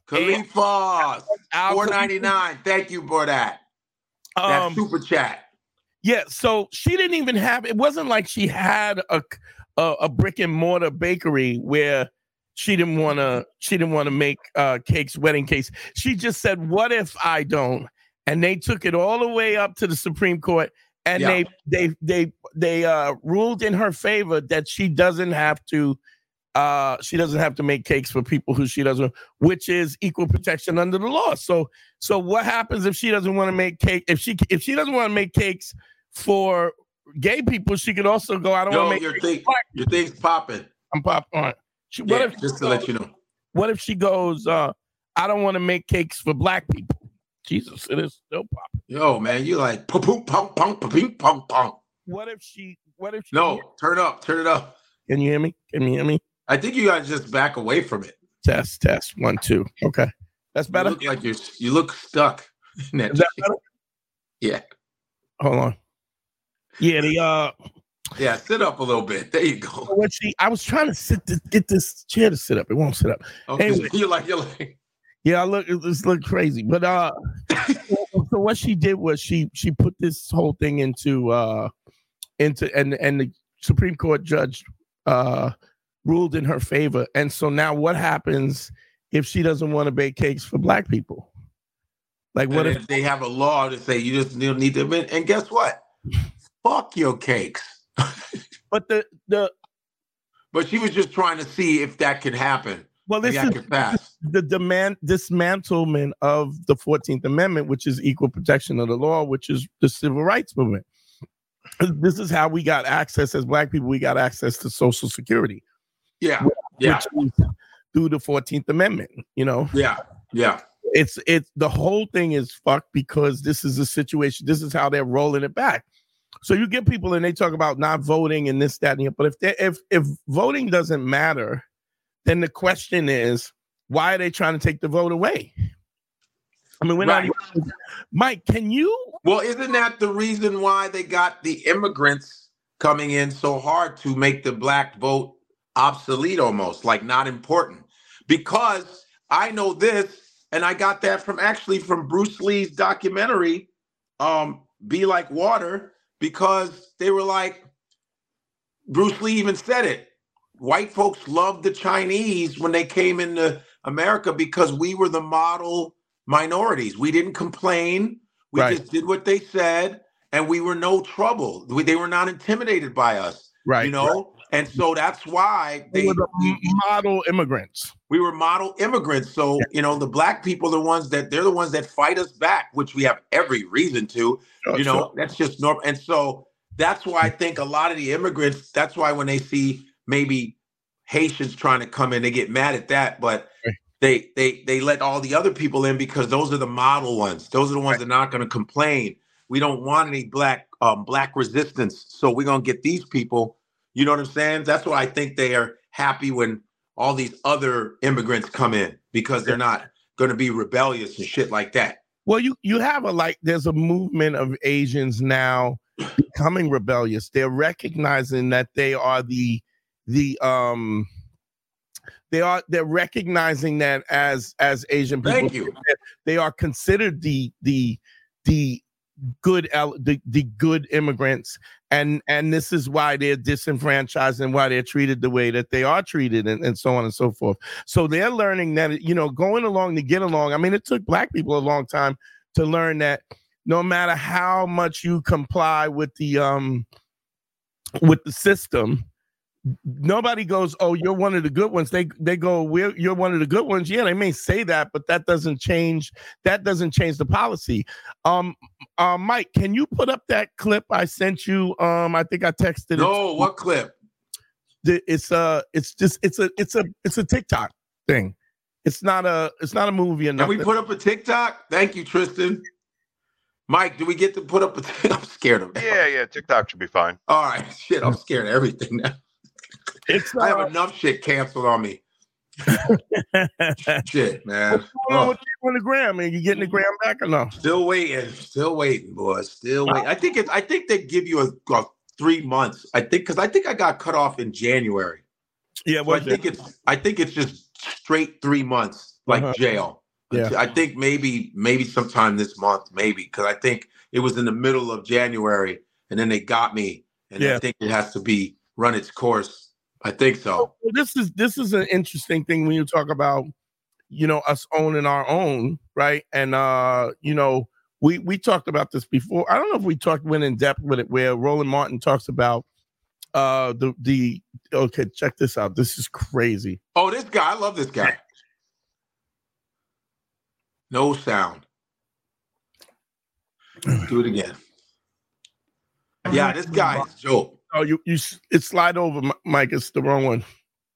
Khalifa, four ninety-nine. Thank you for that. That um, super chat. Yeah. So she didn't even have. It wasn't like she had a a, a brick and mortar bakery where she didn't want to. She didn't want to make uh, cakes, wedding cakes. She just said, "What if I don't?" And they took it all the way up to the Supreme Court, and yeah. they they they they uh, ruled in her favor that she doesn't have to uh, she doesn't have to make cakes for people who she doesn't, which is equal protection under the law. So so what happens if she doesn't want to make cake? If she if she doesn't want to make cakes for gay people, she could also go. I don't want to make your cakes thing, for black your thing's popping. I'm popping. All right. She, yeah, what if just to goes, let you know. What if she goes? Uh, I don't want to make cakes for black people. Jesus, it is still popping. Yo, man, you like pum pum pum pum pum pum pum. What if she? What if she? No, turn up, turn it up. Can you hear me? Can you hear me? I think you guys just back away from it. Test, test, one, two. Okay, that's better. You look like you're. You look stuck. In that is that better? Yeah. Hold on. Yeah, the uh. Yeah, sit up a little bit. There you go. What she? I was trying to sit to get this chair to sit up. It won't sit up. Okay, anyway. you're like you're like. Yeah, I look. This look crazy, but uh, so what she did was she she put this whole thing into uh, into and and the Supreme Court judge uh ruled in her favor, and so now what happens if she doesn't want to bake cakes for black people? Like, what if, if they have a law to say you just need to admit? And guess what? Fuck your cakes. But the the. But she was just trying to see if that could happen. Well, this is the demand dismantlement of the fourteenth Amendment, which is equal protection of the law, which is the civil rights movement. This is how we got access as black people. We got access to Social Security. Yeah, which, yeah. Which through the fourteenth Amendment, you know. Yeah, yeah. It's it's the whole thing is fucked because this is a situation. This is how they're rolling it back. So you get people and they talk about not voting and this, that, and the other. But if they if if voting doesn't matter, then the question is, why are they trying to take the vote away? I mean, we're right. not even, Mike, can you? Well, isn't that the reason why they got the immigrants coming in so hard to make the black vote obsolete almost, like not important? Because I know this, and I got that from actually from Bruce Lee's documentary, um, Be Like Water, because they were like, Bruce Lee even said it. White folks loved the Chinese when they came into America because we were the model minorities. We didn't complain. We Right. just did what they said, and we were no trouble. We, they were not intimidated by us. Right. You know? Right. And so that's why They they were the m- model immigrants. we were model immigrants. So, Yeah. you know, the black people are the ones that they're the ones that fight us back, which we have every reason to. Sure, you know, sure. that's just normal. And so that's why I think a lot of the immigrants, that's why when they see maybe Haitians trying to come in, they get mad at that. But Right. they they they let all the other people in because those are the model ones. Those are the ones that are not going to complain. We don't want any black um, black resistance. So we're going to get these people. You know what I'm saying? That's why I think they are happy when all these other immigrants come in, because they're not going to be rebellious and shit like that. Well, you you have a like there's a movement of Asians now becoming rebellious. They're recognizing that they are the the um they are they're recognizing that as as Asian people, Thank you. they are considered the the the good el- the, the good immigrants, and and this is why they're disenfranchised and why they're treated the way that they are treated, and, and so on and so forth. So they're learning that, you know, going along to get along. I mean, it took black people a long time to learn that no matter how much you comply with the um with the system, nobody goes, "Oh, you're one of the good ones." They they go, "We're you're one of the good ones." Yeah, they may say that, but that doesn't change. That doesn't change the policy. Um, uh, Mike, can you put up that clip I sent you? Um, I think I texted it. No, what clip? The- It's uh it's just it's a it's a it's a TikTok thing. It's not a it's not a movie or Can nothing. we put up a TikTok? Thank you, Tristan. Mike, do we get to put up a t- I'm scared of that. Yeah, yeah, TikTok should be fine. All right. Shit, I'm scared of everything now. It's I have uh, enough shit canceled on me. Shit, man. what's going on Oh, with you on the gram? Are you getting the gram back or no? still waiting. Still waiting, boys. Still waiting. I think it's I think they give you a, a three months. I think because I think I got cut off in January. Yeah, So I what think it's I think it's just straight three months, like Uh-huh. jail. Yeah. I think maybe maybe sometime this month, maybe, because I think it was in the middle of January, and then they got me, and Yeah. I think it has to be run its course. I think so. Well, this is this is an interesting thing when you talk about, you know, us owning our own, right? And uh, you know, we we talked about this before. I don't know if we talked went in depth with it, where Roland Martin talks about uh the the okay, check this out. This is crazy. Oh, this guy, I love this guy. No sound. Do it again. Yeah, this guy is dope. Oh, you you s- it slide over, M- Mike. It's the wrong one.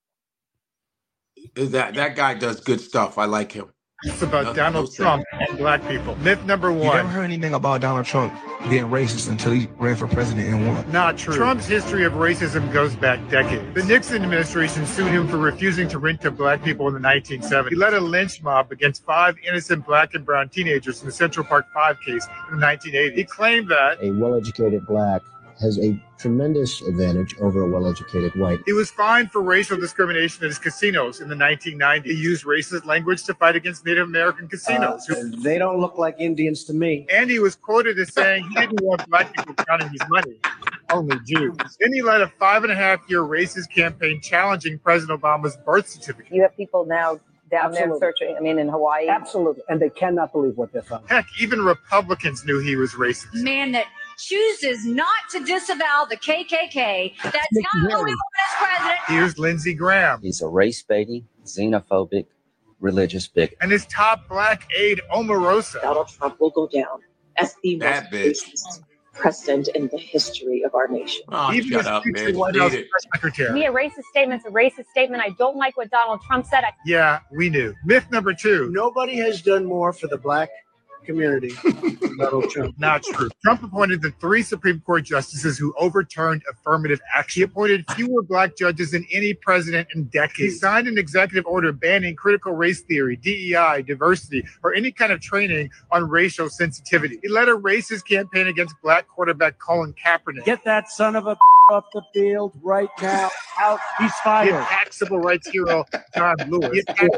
Is that that guy does good stuff. I like him. It's about No- Donald no Trump and black people. Myth number You never one. heard anything about Donald Trump being racist until he ran for president and won. Not true. Trump's history of racism goes back decades. The Nixon administration sued him for refusing to rent to black people in the nineteen seventies. He led a lynch mob against five innocent black and brown teenagers in the Central Park Five case in the nineteen eighties. He claimed that A well-educated black has a tremendous advantage over a well-educated white. he was fined for racial discrimination at his casinos in the nineteen nineties. He used racist language to fight against Native American casinos. Uh, they don't look like Indians to me. And he was quoted as saying he didn't want black people counting his money, only Jews. Then he led a five and a half year racist campaign challenging President Obama's birth certificate. You have people now down Absolutely. there searching, I mean, in Hawaii. Absolutely. And they cannot believe what they found. Heck, even Republicans knew he was racist. Man that chooses not to disavow the K K K. That's not who we want as president. Here's Lindsey Graham He's a race-baiting, xenophobic, religious bigot. and his top black aide, Omarosa. Donald Trump will go down as the That most bitch. racist president in the history of our nation. Oh, Even shut his up, future man. White Beat House it. press secretary. To me, a racist statement's a racist statement. I don't like what Donald Trump said. I- Yeah, we knew. Myth number two. Nobody has done more for the black community than Donald Trump. Not true. Trump appointed the three Supreme Court justices who overturned affirmative action. He appointed fewer black judges than any president in decades. He signed an executive order banning critical race theory, D E I, diversity, or any kind of training on racial sensitivity. He led a racist campaign against black quarterback Colin Kaepernick. Get that son of a off the field right now. Out. He's He fired. attacked civil rights hero John Lewis. He attacked black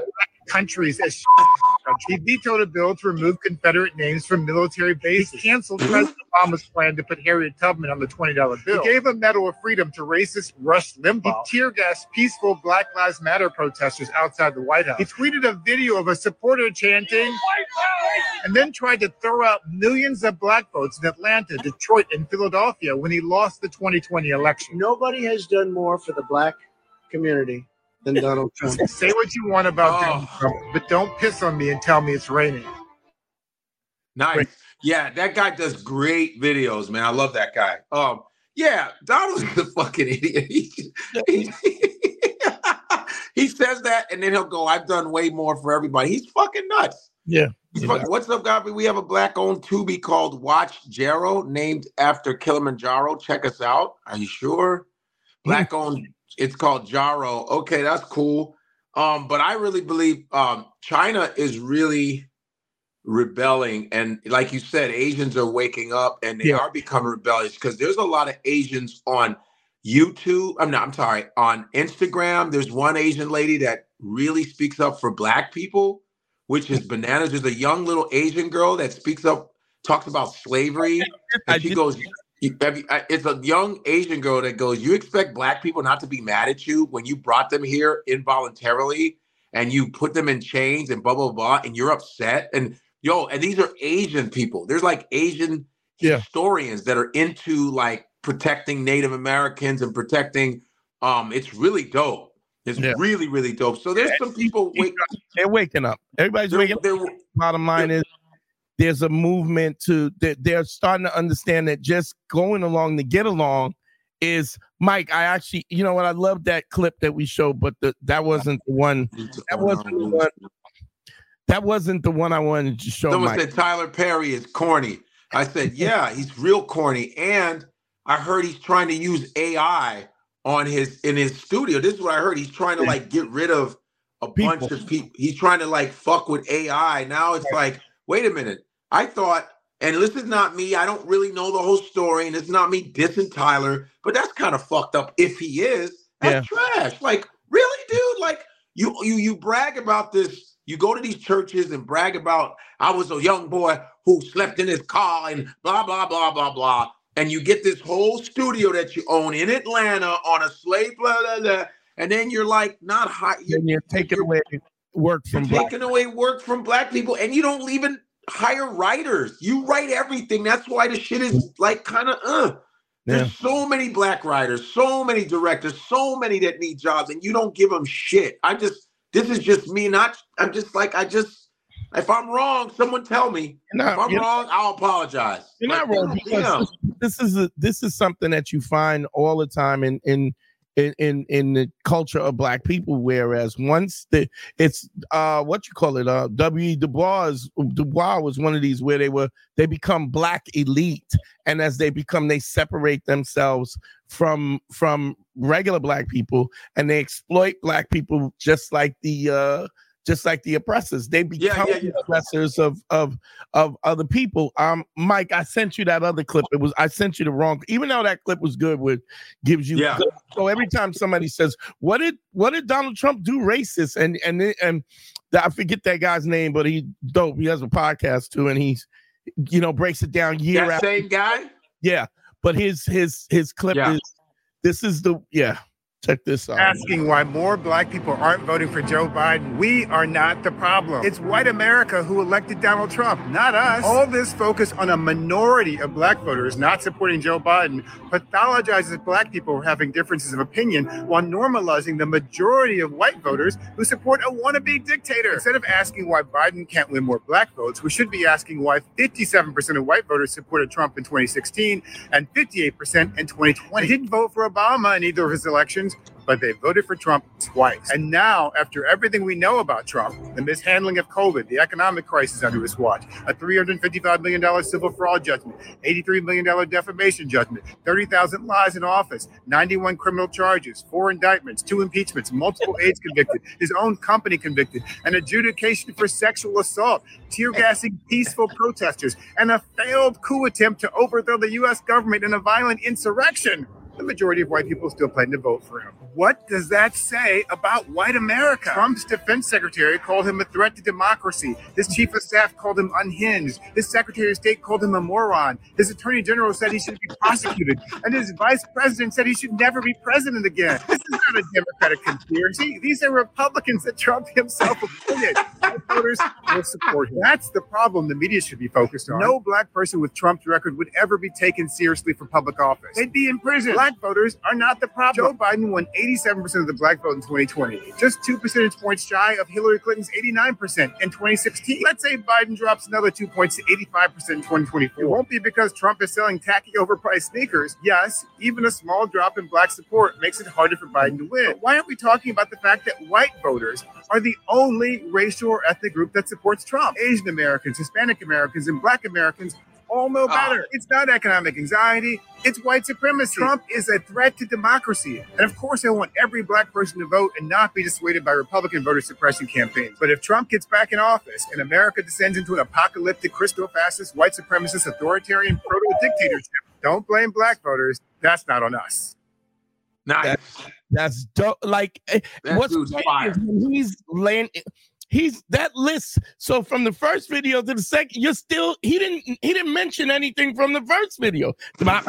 countries as he vetoed a bill to remove Confederate names from military bases. He canceled President Obama's plan to put Harriet Tubman on the twenty dollar bill. He gave a Medal of Freedom to racist Rush Limbaugh. He tear-gassed peaceful Black Lives Matter protesters outside the White House. He tweeted a video of a supporter chanting and then tried to throw out millions of black votes in Atlanta, Detroit, and Philadelphia when he lost the twenty twenty election. Nobody has done more for the black community than Donald Trump. Say what you want about Oh. Donald Trump, but don't piss on me and tell me it's raining. Nice. Yeah, that guy does great videos, man. I love that guy. Um, yeah, Donald's a fucking idiot. He, he, he says that, and then he'll go, "I've done way more for everybody." He's fucking nuts. Yeah. He's yeah. fucking, what's up, Godfrey? We have a black-owned Tubi called Watch Jero, named after Kilimanjaro. Check us out. Are you sure? Black-owned. It's called Jaro. Okay, that's cool. Um, but I really believe um, China is really rebelling, and like you said, Asians are waking up, and they Yeah. are becoming rebellious because there's a lot of Asians on YouTube. I'm not. I'm sorry. On Instagram, there's one Asian lady that really speaks up for black people, which is bananas. There's a young little Asian girl that speaks up, talks about slavery, and she goes. You- have you- uh, It's a young Asian girl that goes, "You expect black people not to be mad at you when you brought them here involuntarily and you put them in chains and blah, blah, blah, and you're upset?" And yo, and these are Asian people. There's like Asian Yeah. historians that are into like protecting Native Americans and protecting, um, it's really dope. It's Yeah. really, really dope. So there's some people wait. They're waking up. Everybody's They're- waking up. they're- Bottom line is there's a movement to that they're starting to understand that just going along to get along is Mike. I actually, you know what? I love that clip that we showed, but the, that wasn't the one. That wasn't the one. That wasn't the one I wanted to show. Someone Mike. said Tyler Perry is corny. I said, yeah, he's real corny. And I heard he's trying to use A I on his in his studio. This is what I heard. He's trying to like get rid of a People. bunch of people. He's trying to like fuck with A I. Now it's like, wait a minute. I thought, and this is not me. I don't really know the whole story, and it's not me dissing Tyler, but that's kind of fucked up. If he is, that's trash. Like, really, dude? Like, you you you brag about this. You go to these churches and brag about, I was a young boy who slept in his car and blah, blah, blah, blah, blah. And you get this whole studio that you own in Atlanta on a slave, blah, blah, blah. And then you're like, not high. You're, And you're taking away work from you're black. taking away work from black people, and you don't even hire writers. You write everything. That's why the shit is like kind of, uh. There's Yeah. so many black writers, so many directors, so many that need jobs, and you don't give them shit. I just, this is just me. Not, I'm just like, I just, if I'm wrong, someone tell me. You're not- if I'm you're- wrong, I'll apologize. You're But, not wrong because yeah. this, this is a, this is something that you find all the time in in in in, in the culture of black people. Whereas once the it's uh what you call it uh W. E. Du Bois Du Bois was one of these where they were they become black elite, and as they become they separate themselves from from regular black people, and they exploit black people just like the uh just like the oppressors. They become yeah, yeah. the oppressors of of of other people. Um, Mike, I sent you that other clip. It was I sent you the wrong, even though that clip was good, with gives you Yeah. so every time somebody says, What did what did Donald Trump do racist? And and and the, I forget that guy's name, but he dope. He has a podcast too, and he's you know breaks it down year That after same guy? yeah. But his his his clip Yeah. is this is the yeah. Check this out. Asking why more black people aren't voting for Joe Biden. We are not the problem. It's white America who elected Donald Trump, not us. All this focus on a minority of black voters not supporting Joe Biden pathologizes black people for having differences of opinion while normalizing the majority of white voters who support a wannabe dictator. Instead of asking why Biden can't win more black votes, we should be asking why fifty-seven percent of white voters supported Trump in twenty sixteen and fifty-eight percent in twenty twenty. They didn't vote for Obama in either of his elections, but they voted for Trump twice. And now, after everything we know about Trump, the mishandling of COVID, the economic crisis under his watch, a three hundred fifty-five million dollars civil fraud judgment, eighty-three million dollars defamation judgment, thirty thousand lies in office, ninety-one criminal charges, four indictments, two impeachments, multiple aides convicted, his own company convicted, an adjudication for sexual assault, tear-gassing peaceful protesters, and a failed coup attempt to overthrow the U S government in a violent insurrection. The majority of white people still plan to vote for him. What does that say about white America? Trump's defense secretary called him a threat to democracy. His chief of staff called him unhinged. His secretary of state called him a moron. His attorney general said he should be prosecuted. And his vice president said he should never be president again. This is not a Democratic conspiracy. These are Republicans that Trump himself appointed. White voters will support him. That's the problem the media should be focused on. No black person with Trump's record would ever be taken seriously for public office. They'd be in prison. Black voters are not the problem. Joe Biden won eighty-seven percent of the black vote in twenty twenty, just two percentage points shy of Hillary Clinton's eighty-nine percent in twenty sixteen. Let's say Biden drops another two points to eighty-five percent in twenty twenty-four. It won't be because Trump is selling tacky, overpriced sneakers. Yes, even a small drop in black support makes it harder for Biden to win. But why aren't we talking about the fact that white voters are the only racial or ethnic group that supports Trump? Asian Americans, Hispanic Americans, and black Americans all know better. Oh. It's not economic anxiety. It's white supremacy. Trump is a threat to democracy. And of course, I want every black person to vote and not be dissuaded by Republican voter suppression campaigns. But if Trump gets back in office and America descends into an apocalyptic, Christo-fascist, white supremacist, authoritarian proto-dictatorship, don't blame black voters. That's not on us. Nice. That's, that's dope. Like, that what's dude's fire. He's laying... He's that list. So from the first video to the second, you're still he didn't he didn't mention anything from the first video. But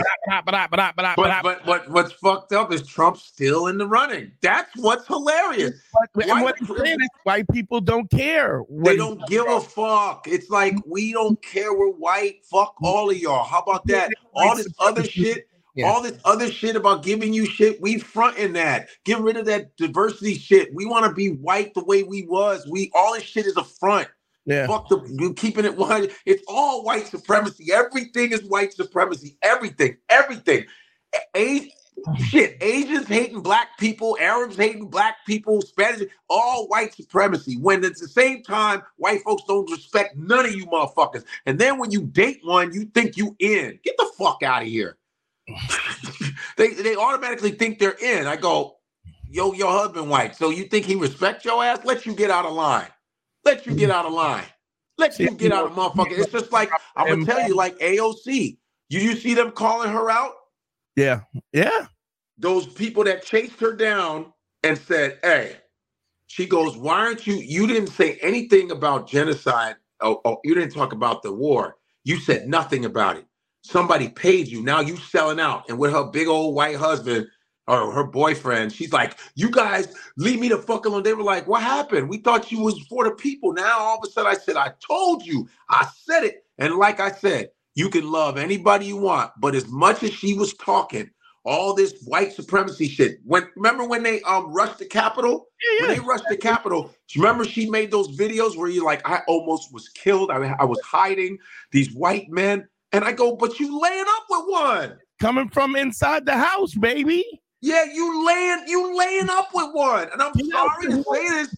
but but what's fucked up is Trump's still in the running. That's what's hilarious. But, and what he's saying is white people don't care. They don't give a fuck. It's like we don't care. We're white. Fuck all of y'all. How about that? All this other shit. Yeah. All this other shit about giving you shit, we fronting that. Get rid of that diversity shit. We want to be white the way we was. We all this shit is a front. Yeah. Fuck the you keeping it white. It's all white supremacy. Everything is white supremacy. Everything. Everything. A- shit. Asians hating black people, Arabs hating black people, Spanish, all white supremacy. When at the same time, white folks don't respect none of you motherfuckers. And then when you date one, you think you in. Get the fuck out of here. they they automatically think they're in. I go, yo, your husband white. So you think he respects your ass? Let you get out of line. Let you get out of line. Let you get out of motherfucker. It's just like, I'm going to tell you, like A O C. You, you see them calling her out? Yeah. Yeah. Those people that chased her down and said, hey, she goes, why aren't you, you didn't say anything about genocide. Oh, oh, you didn't talk about the war. You said nothing about it. Somebody paid you. Now you selling out. And with her big old white husband or her boyfriend, she's like, you guys leave me the fuck alone. They were like, what happened? We thought you was for the people. Now all of a sudden I said, I told you. I said it. And like I said, you can love anybody you want. But as much as she was talking, all this white supremacy shit. When remember when they um rushed the Capitol? Yeah, yeah. When they rushed the Capitol, do you remember she made those videos where you're like, I almost was killed. I, I was hiding these white men. And I go, but you laying up with one. Coming from inside the house, baby. Yeah, you laying, you laying up with one. And I'm you sorry know. to say this.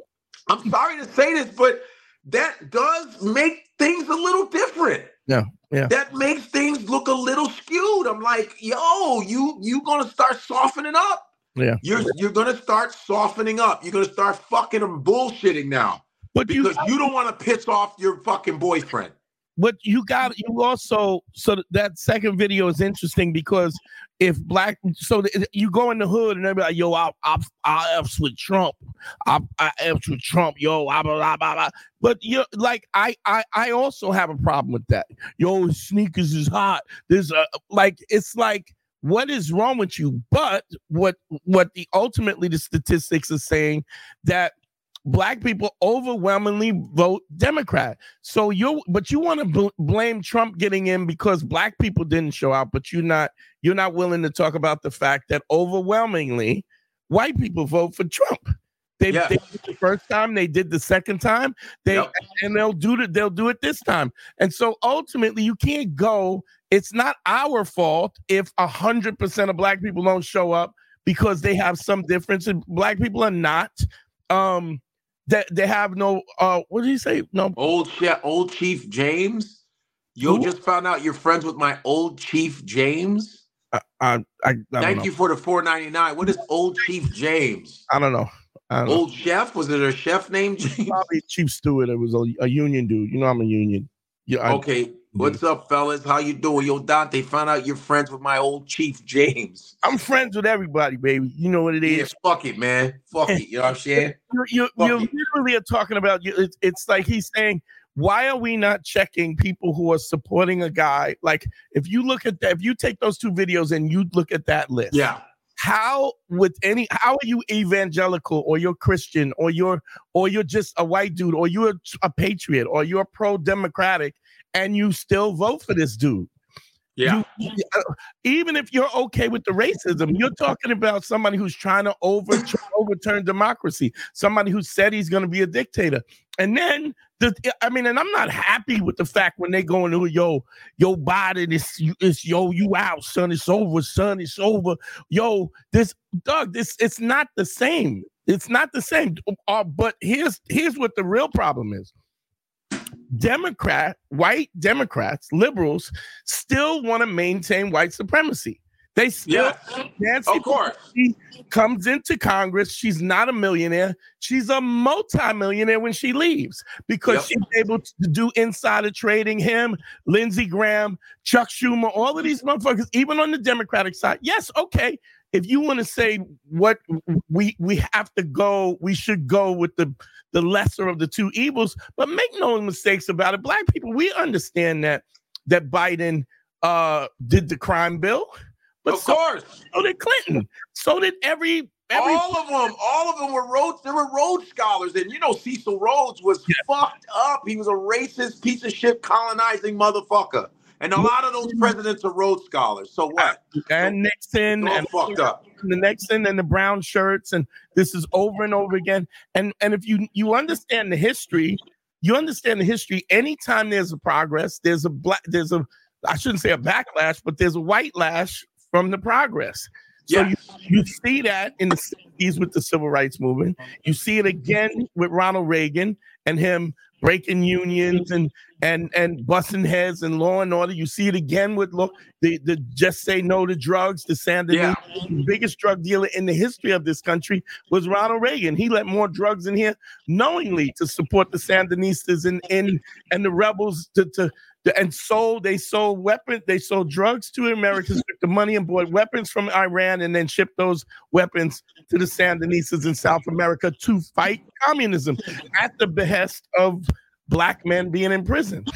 I'm sorry to say this, but that does make things a little different. Yeah, yeah. That makes things look a little skewed. I'm like, yo, you you gonna start softening up. Yeah. You're you're gonna start softening up. You're gonna start fucking and bullshitting now. But because you, you don't want to piss off your fucking boyfriend. But you got you also so that second video is interesting because if black so you go in the hood and everybody like, yo, I I I F's with Trump, I I F's with Trump, yo, blah blah blah blah. But you like I I I also have a problem with that. Yo, sneakers is hot. There's a like it's like what is wrong with you? But what what the ultimately the statistics are saying that black people overwhelmingly vote Democrat. So you, but you want to bl- blame Trump getting in because black people didn't show out, but you're not, you're not willing to talk about the fact that overwhelmingly white people vote for Trump. They, yeah. they did the first time, they did the second time, they yep. and they'll do it. They'll do it this time. And so ultimately, you can't go. It's not our fault if a hundred percent of black people don't show up because they have some difference. And black people are not. Um, That they, they have no, uh, what did he say? No, old chef, old Chief James. You just found out you're friends with my old Chief James. I, I, I, I Thank know. you for the four ninety-nine. What is old Chief James? I don't know. I don't old know. chef? Was it a chef named James? Probably Chief Stewart. It was a, a union dude. You know, I'm a union. Yeah. I, okay. What's up, fellas? How you doing? Yo, Dante, found out you're friends with my old chief, James. I'm friends with everybody, baby. You know what it is. Yeah, fuck it, man. Fuck it. You know what I'm saying? You, you, you literally are talking about, you. It's, it's like he's saying, why are we not checking people who are supporting a guy? Like, if you look at that, if you take those two videos and you look at that list. Yeah. How with any how are you evangelical or you're Christian or you're or you're just a white dude or you're a patriot or you're pro-democratic and you still vote for this dude? Yeah. You, even if you're okay with the racism, you're talking about somebody who's trying to over, overturn democracy, somebody who said he's going to be a dictator. And then, the, I mean, and I'm not happy with the fact when they go into, yo, yo, Biden, it's, it's, yo, you out, son, it's over, son, it's over. Yo, this, Doug, this, it's not the same. It's not the same. Uh, but here's, here's what the real problem is. Democrat, white Democrats, liberals still want to maintain white supremacy. They still, yeah, Nancy of course. Pelosi comes into Congress. She's not a millionaire. She's a multimillionaire when she leaves because yep. she's able to do insider trading. Him, Lindsey Graham, Chuck Schumer, all of these motherfuckers, even on the Democratic side. Yes, okay. If you want to say what we we have to go, we should go with the the lesser of the two evils. But make no mistakes about it. Black people, we understand that that Biden uh, did the crime bill. But of so, course, so did Clinton. So did every, every all of them. All of them were Rhodes. They were Rhodes scholars, and you know Cecil Rhodes was yeah. fucked up. He was a racist piece of shit, colonizing motherfucker. And a lot of those presidents are Rhodes scholars. So what? And Nixon all and fucked up. The Nixon and the brown shirts, and this is over and over again. And and if you you understand the history, you understand the history. Anytime there's a progress, there's a black, there's a I shouldn't say a backlash, but there's a white lash from the progress. So yes. you, you see that in the sixties with the civil rights movement. You see it again with Ronald Reagan and him breaking unions and and and busting heads and law and order. You see it again with look the, the Just Say No to Drugs. The Sandinista, yeah. the biggest drug dealer in the history of this country was Ronald Reagan. He let more drugs in here knowingly to support the Sandinistas and and, and the rebels to, to and sold they sold weapons, they sold drugs to Americans, took the money and bought weapons from Iran and then shipped those weapons to the Sandinistas in South America to fight communism at the behest of black men being in prison.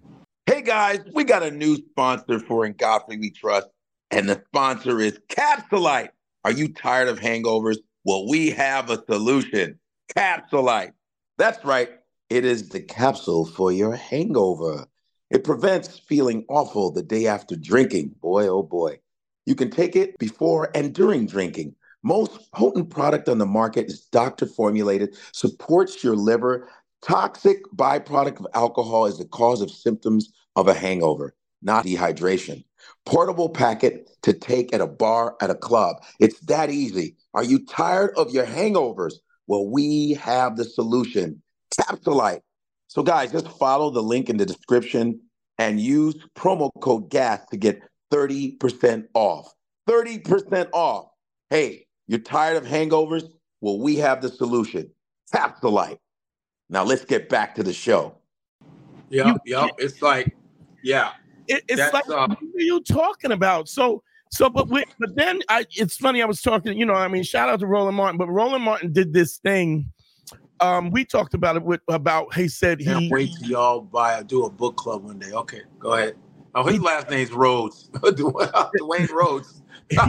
Hey guys, we got a new sponsor for In Godfrey We Trust, and the sponsor is Capsulite. Are you tired of hangovers? Well, we have a solution. Capsulite. That's right. It is the capsule for your hangover. It prevents feeling awful the day after drinking. Boy, oh boy. You can take it before and during drinking. Most potent product on the market is doctor formulated, supports your liver. Toxic byproduct of alcohol is the cause of symptoms of a hangover, not dehydration. Portable packet to take at a bar, at a club. It's that easy. Are you tired of your hangovers? Well, we have the solution. Capsulite. So guys, just follow the link in the description and use promo code GAS to get thirty percent off. thirty percent off. Hey, you're tired of hangovers? Well, we have the solution. Capsulite. Now let's get back to the show. Yeah, yeah. It's like, yeah. It, it's like, uh, what are you talking about? So, so, but we, but then I, it's funny. I was talking, you know, I mean, shout out to Roland Martin, but Roland Martin did this thing. Um, we talked about it with about. He said he. Can't wait till y'all buy do a book club one day. Okay, go ahead. Oh, his last name's Rhodes. Dwayne Rhodes.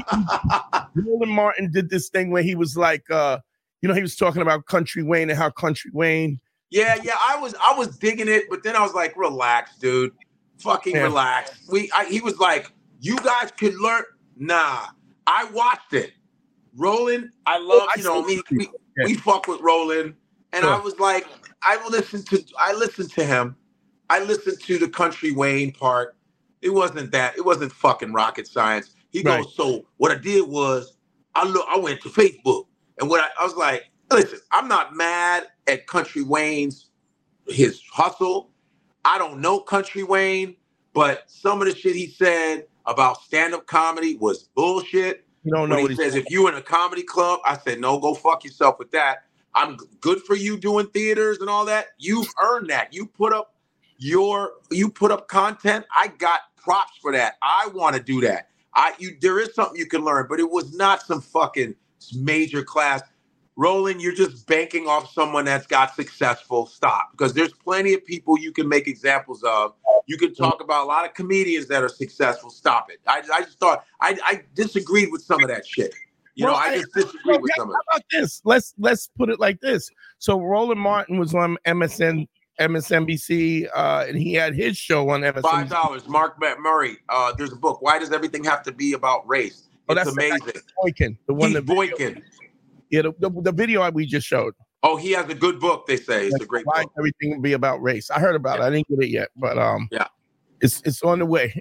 Roland Martin did this thing where he was like, uh, you know, he was talking about Country Wayne and how Country Wayne. Yeah, yeah, I was, I was digging it, but then I was like, relax, dude, fucking yeah. relax. We, I, he was like, you guys could learn. Nah, I watched it. Roland, I love, oh, I you know, me, we, yeah. we fuck with Roland. And sure. I was like, I listened to, I listened to him. I listened to the Country Wayne part. It wasn't that. It wasn't fucking rocket science. He right. goes, so what I did was, I look, I went to Facebook, and what I, I was like, listen, I'm not mad at Country Wayne's his hustle. I don't know Country Wayne, but some of the shit he said about stand-up comedy was bullshit. You don't know when what he he says. If you in a comedy club, I said, no, go fuck yourself with that. I'm good for you doing theaters and all that. You've earned that. You put up your you put up content, I got props for that. I want to do that. I you there is something you can learn, but it was not some fucking major class. Roland, you're just banking off someone that's got successful. Stop, because there's plenty of people you can make examples of. You can talk about a lot of comedians that are successful. Stop it. I, I just thought I, I disagreed with some of that shit. You well, know, I just disagreed well, with yeah, some of how it. about this? Let's let's put it like this. So Roland Martin was on M S N M S N B C, uh, and he had his show on M S N B C. Five dollars. Mark Murray. Uh, there's a book. Why does everything have to be about race? Oh, It's that's amazing. Boykin, the one He's that Boykin. Yeah, the, the, the video we just showed. Oh, he has a good book. They say it's a great Why book. everything will be about race. I heard about Yeah. it. I didn't get it yet, but um, yeah, it's it's on the way.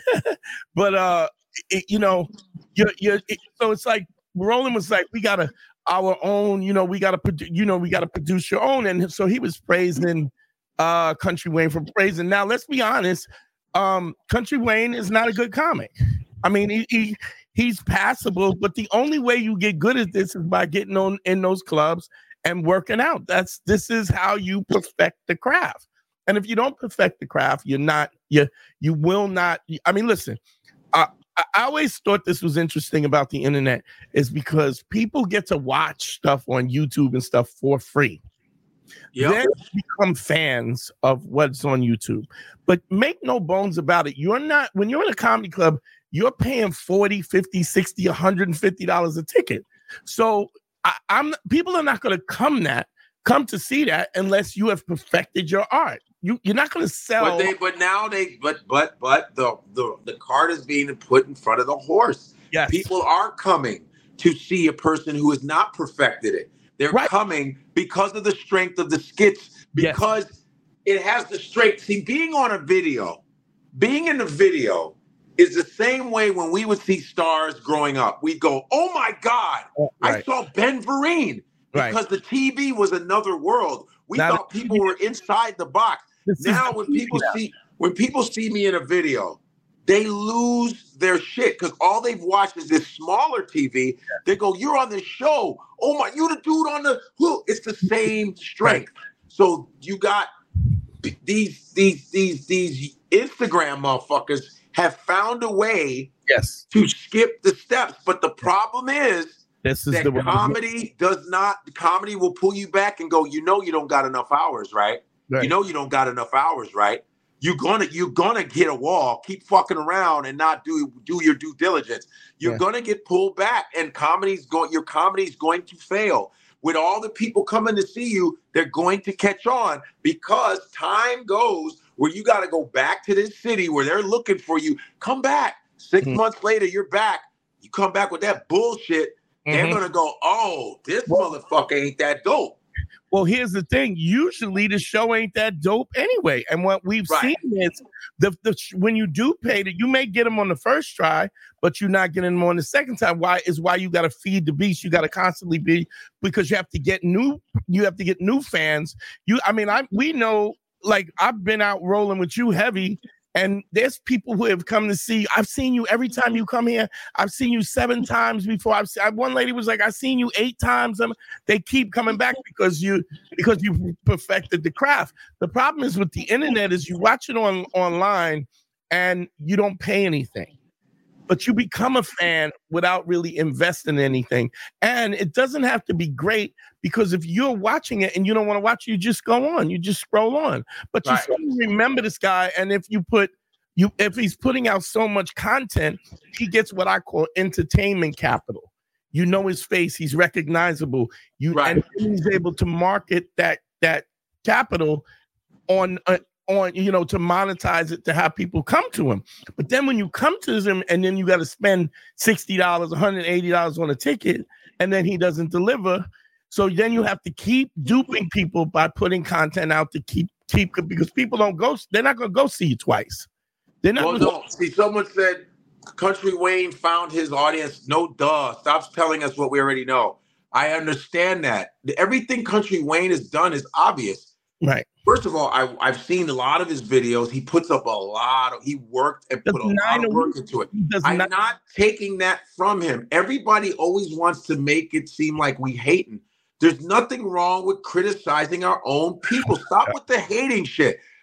But uh, it, you know, you you so it's like Roland was like, we gotta our own. You know, we gotta produ- You know, we gotta produce your own, and so he was praising uh Country Wayne for praising. Now, let's be honest. Um, Country Wayne is not a good comic. I mean, he, he he's passable, but the only way you get good at this is by getting on in those clubs and working out. That's this is how you perfect the craft. And if you don't perfect the craft, you're not you you will not. I mean, listen, I, I always thought this was interesting about the internet is because people get to watch stuff on YouTube and stuff for free. Yep. Then become fans of what's on YouTube. But make no bones about it. You're not, when you're in a comedy club, you're paying forty, fifty, sixty, one hundred fifty dollars a ticket. So I, I'm people are not going to come that come to see that unless you have perfected your art. You you're not going to sell. But they but now they but but but the the the cart is being put in front of the horse. Yes. People are coming to see a person who has not perfected it. They're Right. coming because of the strength of the skits, because yes. it has the strength. See, being on a video, being in the video is the same way when we would see stars growing up. We'd go, oh my God, right. I saw Ben Vereen, because Right. the T V was another world. We Now thought people were inside the box. This is Now when people now. see when people see me in a video, they lose their shit because all they've watched is this smaller T V. They go, you're on this show. Oh my, you the dude on the who? It's the same strength. So you got these these these these Instagram motherfuckers have found a way yes. to skip the steps. But the problem is This is that the comedy does not, comedy will pull you back and go, you know you don't got enough hours, right? Right. You know you don't got enough hours, right? You're gonna you're gonna hit a wall, keep fucking around and not do do your due diligence. You're Yeah. gonna get pulled back, and comedy's going your comedy's going to fail. With all the people coming to see you, they're going to catch on because time goes where you got to go back to this city where they're looking for you. Come back. Six Mhm. months later, you're back. You come back with that bullshit. They're Mhm. gonna go, oh, this motherfucker ain't that dope. Well, here's the thing. Usually the show ain't that dope anyway. And what we've Right. seen is the, the when you do pay it, you may get them on the first try, but you're not getting them on the second time. Why is why you got to feed the beast. You got to constantly be, because you have to get new, you have to get new fans. You, I mean, I we know, like I've been out rolling with you heavy. And there's people who have come to see. I've seen you every time you come here. I've seen you seven times before. I've seen, one lady was like, "I've seen you eight times." Um, they keep coming back because you because you perfected the craft. The problem is with the internet is you watch it on online and you don't pay anything, but you become a fan without really investing anything. And it doesn't have to be great, because if you're watching it and you don't want to watch it, you just go on, you just scroll on. But you Right. still remember this guy, and if you put you if he's putting out so much content, he gets what I call entertainment capital. You know his face, he's recognizable. You Right. and he's able to market that that capital on uh, on, you know, to monetize it, to have people come to him. But then when you come to him and then you got to spend sixty dollars, one hundred eighty dollars on a ticket, and then he doesn't deliver. So then you have to keep duping people by putting content out to keep, keep, because people don't go, they're not going to go see you twice. They're not Well, gonna, no. See, someone said Country Wayne found his audience. No, duh. Stop telling us what we already know. I understand that. Everything Country Wayne has done is obvious. Right. First of all, I, I've seen a lot of his videos. He puts up a lot of, he worked and put a lot of work into it. I'm not- not taking that from him. Everybody always wants to make it seem like we hating. There's nothing wrong with criticizing our own people. Stop with the hating shit.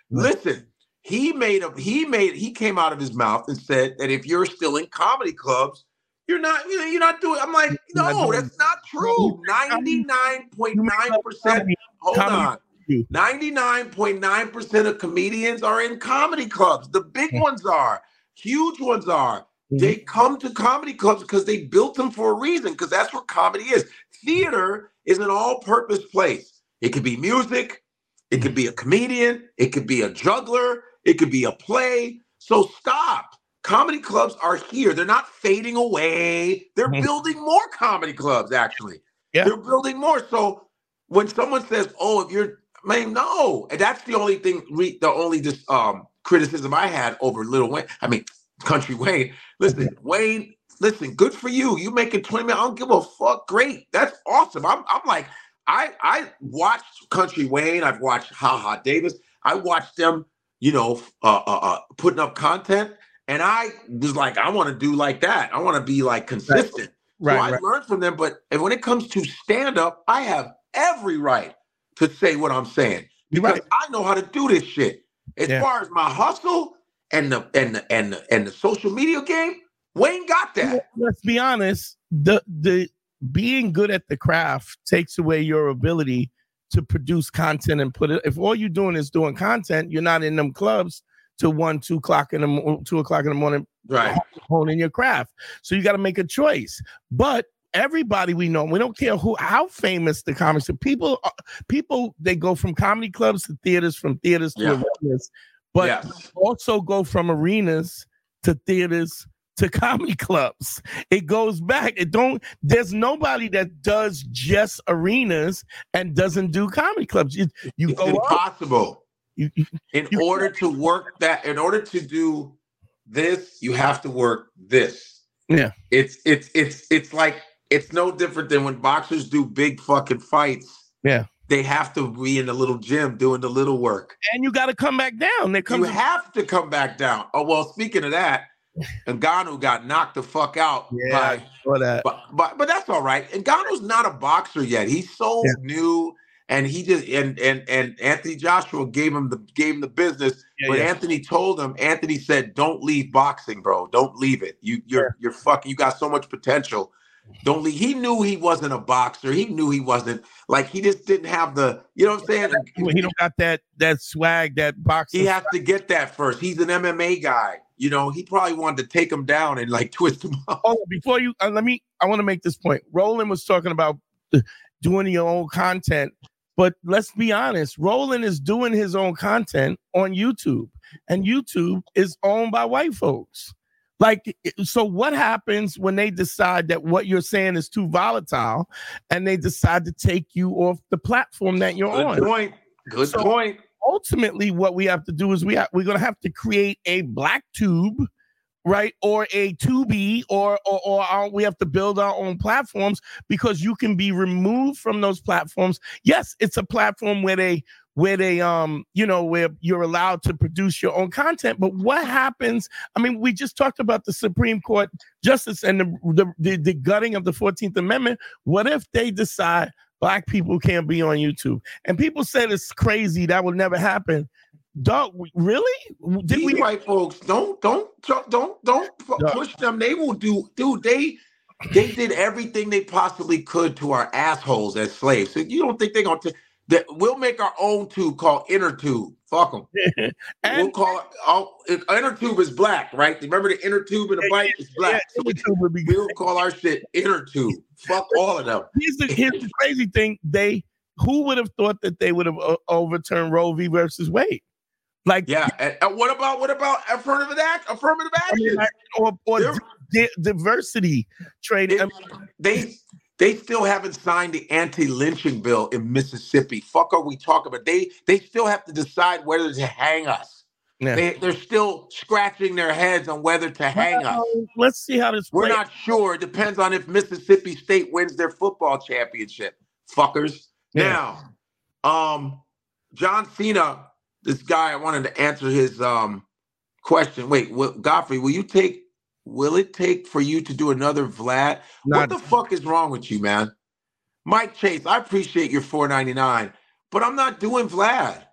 Listen, he made a he made he came out of his mouth and said that if you're still in comedy clubs, you're not you know, you're not doing. I'm like, no, that's not true. ninety-nine point nine percent. Hold on. ninety-nine point nine percent of comedians are in comedy clubs. The big ones are, huge ones are. Mm-hmm. They come to comedy clubs because they built them for a reason, because that's what comedy is. Theater is an all-purpose place. It could be music, it could be a comedian, it could be a juggler, it could be a play. So stop. Comedy clubs are here. They're not fading away. They're mm-hmm. building more comedy clubs, actually. Yeah. They're building more. So when someone says, oh, if you're, man, no. And that's the only thing, re, the only this, um, criticism I had over Lil Wayne. I mean, Country Wayne. Listen, Wayne, listen, good for you. You making twenty million. I don't give a fuck. Great. That's awesome. I'm, I'm like, I, I watched Country Wayne. I've watched Ha Ha Davis. I watched them, you know, uh, uh, uh, putting up content. And I was like, I want to do like that. I want to be like consistent. Right. So right, I right. learned from them. But when it comes to stand up, I have every right to say what I'm saying, because right. I know how to do this shit. As yeah. far as my hustle and the and the and the, and the social media game, Wayne got that. Let's be honest. The the being good at the craft takes away your ability to produce content and put it. If all you're doing is doing content, you're not in them clubs to one, two o'clock in the two o'clock in the morning, right? Honing your craft. So you got to make a choice. But everybody we know, we don't care who, how famous the comics are. People, people, they go from comedy clubs to theaters, from theaters to yeah. arenas, but yes. also go from arenas to theaters to comedy clubs. It goes back. It don't. There's nobody that does just arenas and doesn't do comedy clubs. You, you it's go impossible. Up, You, you, in you, order to work that, in order to do this, you have to work this. Yeah. It's it's it's it's like it's no different than when boxers do big fucking fights. Yeah. They have to be in the little gym doing the little work. And you got to come back down. They come you have to come back down. Oh, well, speaking of that, Ngannou got knocked the fuck out. Yeah, by, I saw that. But, but but that's all right. Ngannou's not a boxer yet. He's so yeah. new. And he just and and and Anthony Joshua gave him the gave him the business. Yeah, but yeah. Anthony told him, Anthony said, "Don't leave boxing, bro. Don't leave it. You you're yeah. you're fucking. You got so much potential. Don't leave." He knew he wasn't a boxer. He knew he wasn't like he just didn't have the. You know what I'm saying? He don't got that that swag, that boxing. He has to get that first. He's an M M A guy. You know, he probably wanted to take him down and like twist him up. Oh, before you uh, let me, I want to make this point. Roland was talking about doing your own content. But let's be honest, Roland is doing his own content on YouTube, and YouTube is owned by white folks. Like, so what happens when they decide that what you're saying is too volatile and they decide to take you off the platform that you're Good on? Good point. Good so point. Ultimately, what we have to do is we have, we're going to have to create a black tube, right? Or a Tubi, or, or, or our, we have to build our own platforms, because you can be removed from those platforms. Yes, it's a platform where they, where they, um, you know, where you're allowed to produce your own content. But what happens? I mean, we just talked about the Supreme Court justice and the, the, the, the gutting of the fourteenth Amendment. What if they decide black people can't be on YouTube? And people said it's crazy, that will never happen. Dog, really? Did These we white folks don't don't don't don't push them. They will do, dude. They they did everything they possibly could to our assholes as slaves. So you don't think they're gonna? T- that we'll make our own tube called Inner Tube. Fuck them. And we'll call it. Oh, Inner Tube is black, right? Remember the inner tube in the bike is black. Yeah, so we, we'll call our shit Inner Tube. Fuck all of them. Here's the, here's the crazy thing. They who would have thought that they would have uh, overturned Roe v. versus Wade? Like, yeah, and, and what about what about affirmative act, affirmative action, I mean, like, or, or di- diversity training? I mean, they they still haven't signed the anti-lynching bill in Mississippi. Fuck, are we talking about? They they still have to decide whether to hang us. Yeah. They they're still scratching their heads on whether to hang well, us. Let's see how this. We're plays. not sure. It depends on if Mississippi State wins their football championship. Fuckers. Yeah. Now, um, John Cena. This guy, I wanted to answer his um, question. Wait, will, Godfrey, will you take, will it take for you to do another Vlad? Not, what the fuck is wrong with you, man? Mike Chase, I appreciate your four ninety-nine, but I'm not doing Vlad.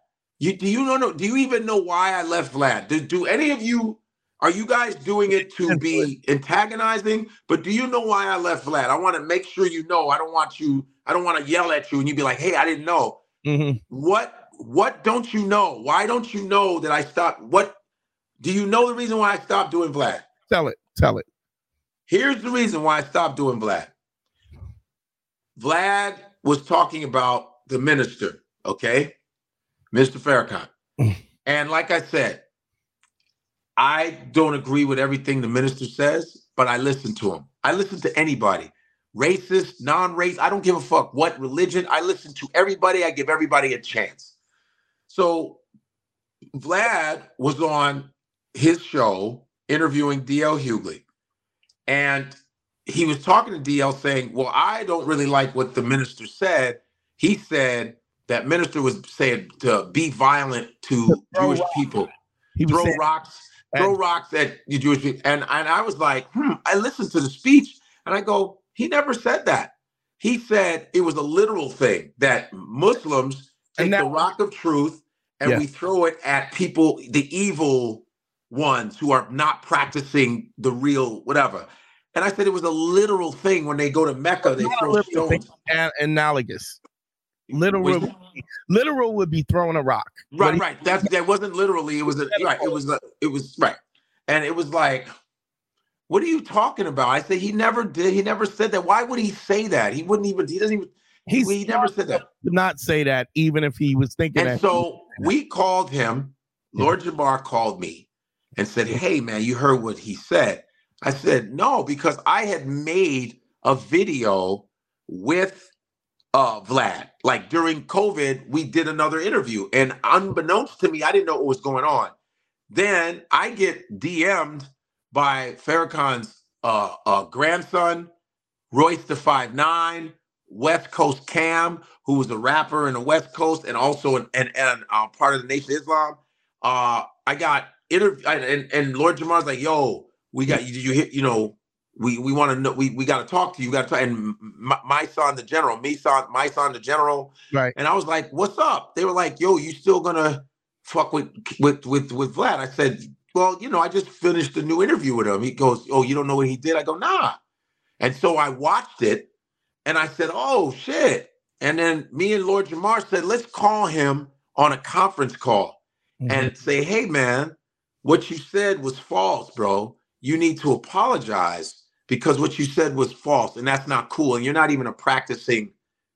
You do you know? Do you even know why I left Vlad? Do, do any of you? Are you guys doing it to be antagonizing? But do you know why I left Vlad? I want to make sure you know. I don't want you. I don't want to yell at you and you be like, "Hey, I didn't know." Mm-hmm. What? What don't you know? Why don't you know that I stopped? What? Do you know the reason why I stopped doing Vlad? Tell it. Tell it. Here's the reason why I stopped doing Vlad. Vlad was talking about the minister, okay? Mister Farrakhan. And like I said, I don't agree with everything the minister says, but I listen to him. I listen to anybody. Racist, non-race, I don't give a fuck what religion. I listen to everybody. I give everybody a chance. So Vlad was on his show interviewing D L Hughley. And he was talking to D L saying, well, I don't really like what the minister said. He said that minister was saying to be violent to Jewish rock. people, he throw saying, rocks, and, throw rocks at the Jewish people. And, and I was like, hmm, I listened to the speech and I go, he never said that. He said it was a literal thing that Muslims take that, the rock of truth and yes. we throw it at people, the evil ones who are not practicing the real whatever. And I said it was a literal thing when they go to Mecca, they throw stones. An- analogous. Literal, would, literal would be throwing a rock. Right, right. That's that wasn't literally. It was a, right. It was a, it was right, and it was like, what are you talking about? I said he never did. He never said that. Why would he say that? He wouldn't even. He doesn't even. He's he never said that. Did not say that, even if he was thinking. And that. so we called him. Lord Jamar called me and said, "Hey, man, you heard what he said?" I said, "No," because I had made a video with. Uh, Vlad, like during COVID, we did another interview, and unbeknownst to me, I didn't know what was going on. Then I get D M'd by Farrakhan's uh, uh, grandson, Royce the five nine, West Coast Cam, who was a rapper in the West Coast and also an, an, an uh, part of the Nation of Islam. Uh, I got interview, and, and Lord Jamar's like, "Yo, we got you. Did you hit? You know." We we want to know. We, we got to talk to you. We got to talk. And my, my son, the general, me son, my son, the general. Right. And I was like, "What's up?" They were like, "Yo, you still gonna fuck with with with with Vlad?" I said, "Well, you know, I just finished a new interview with him." He goes, "Oh, you don't know what he did?" I go, "Nah." And so I watched it, and I said, "Oh shit!" And then me and Lord Jamar said, "Let's call him on a conference call mm-hmm. and say, hey, man, what you said was false, bro. You need to apologize." Because what you said was false, and that's not cool. And you're not even a practicing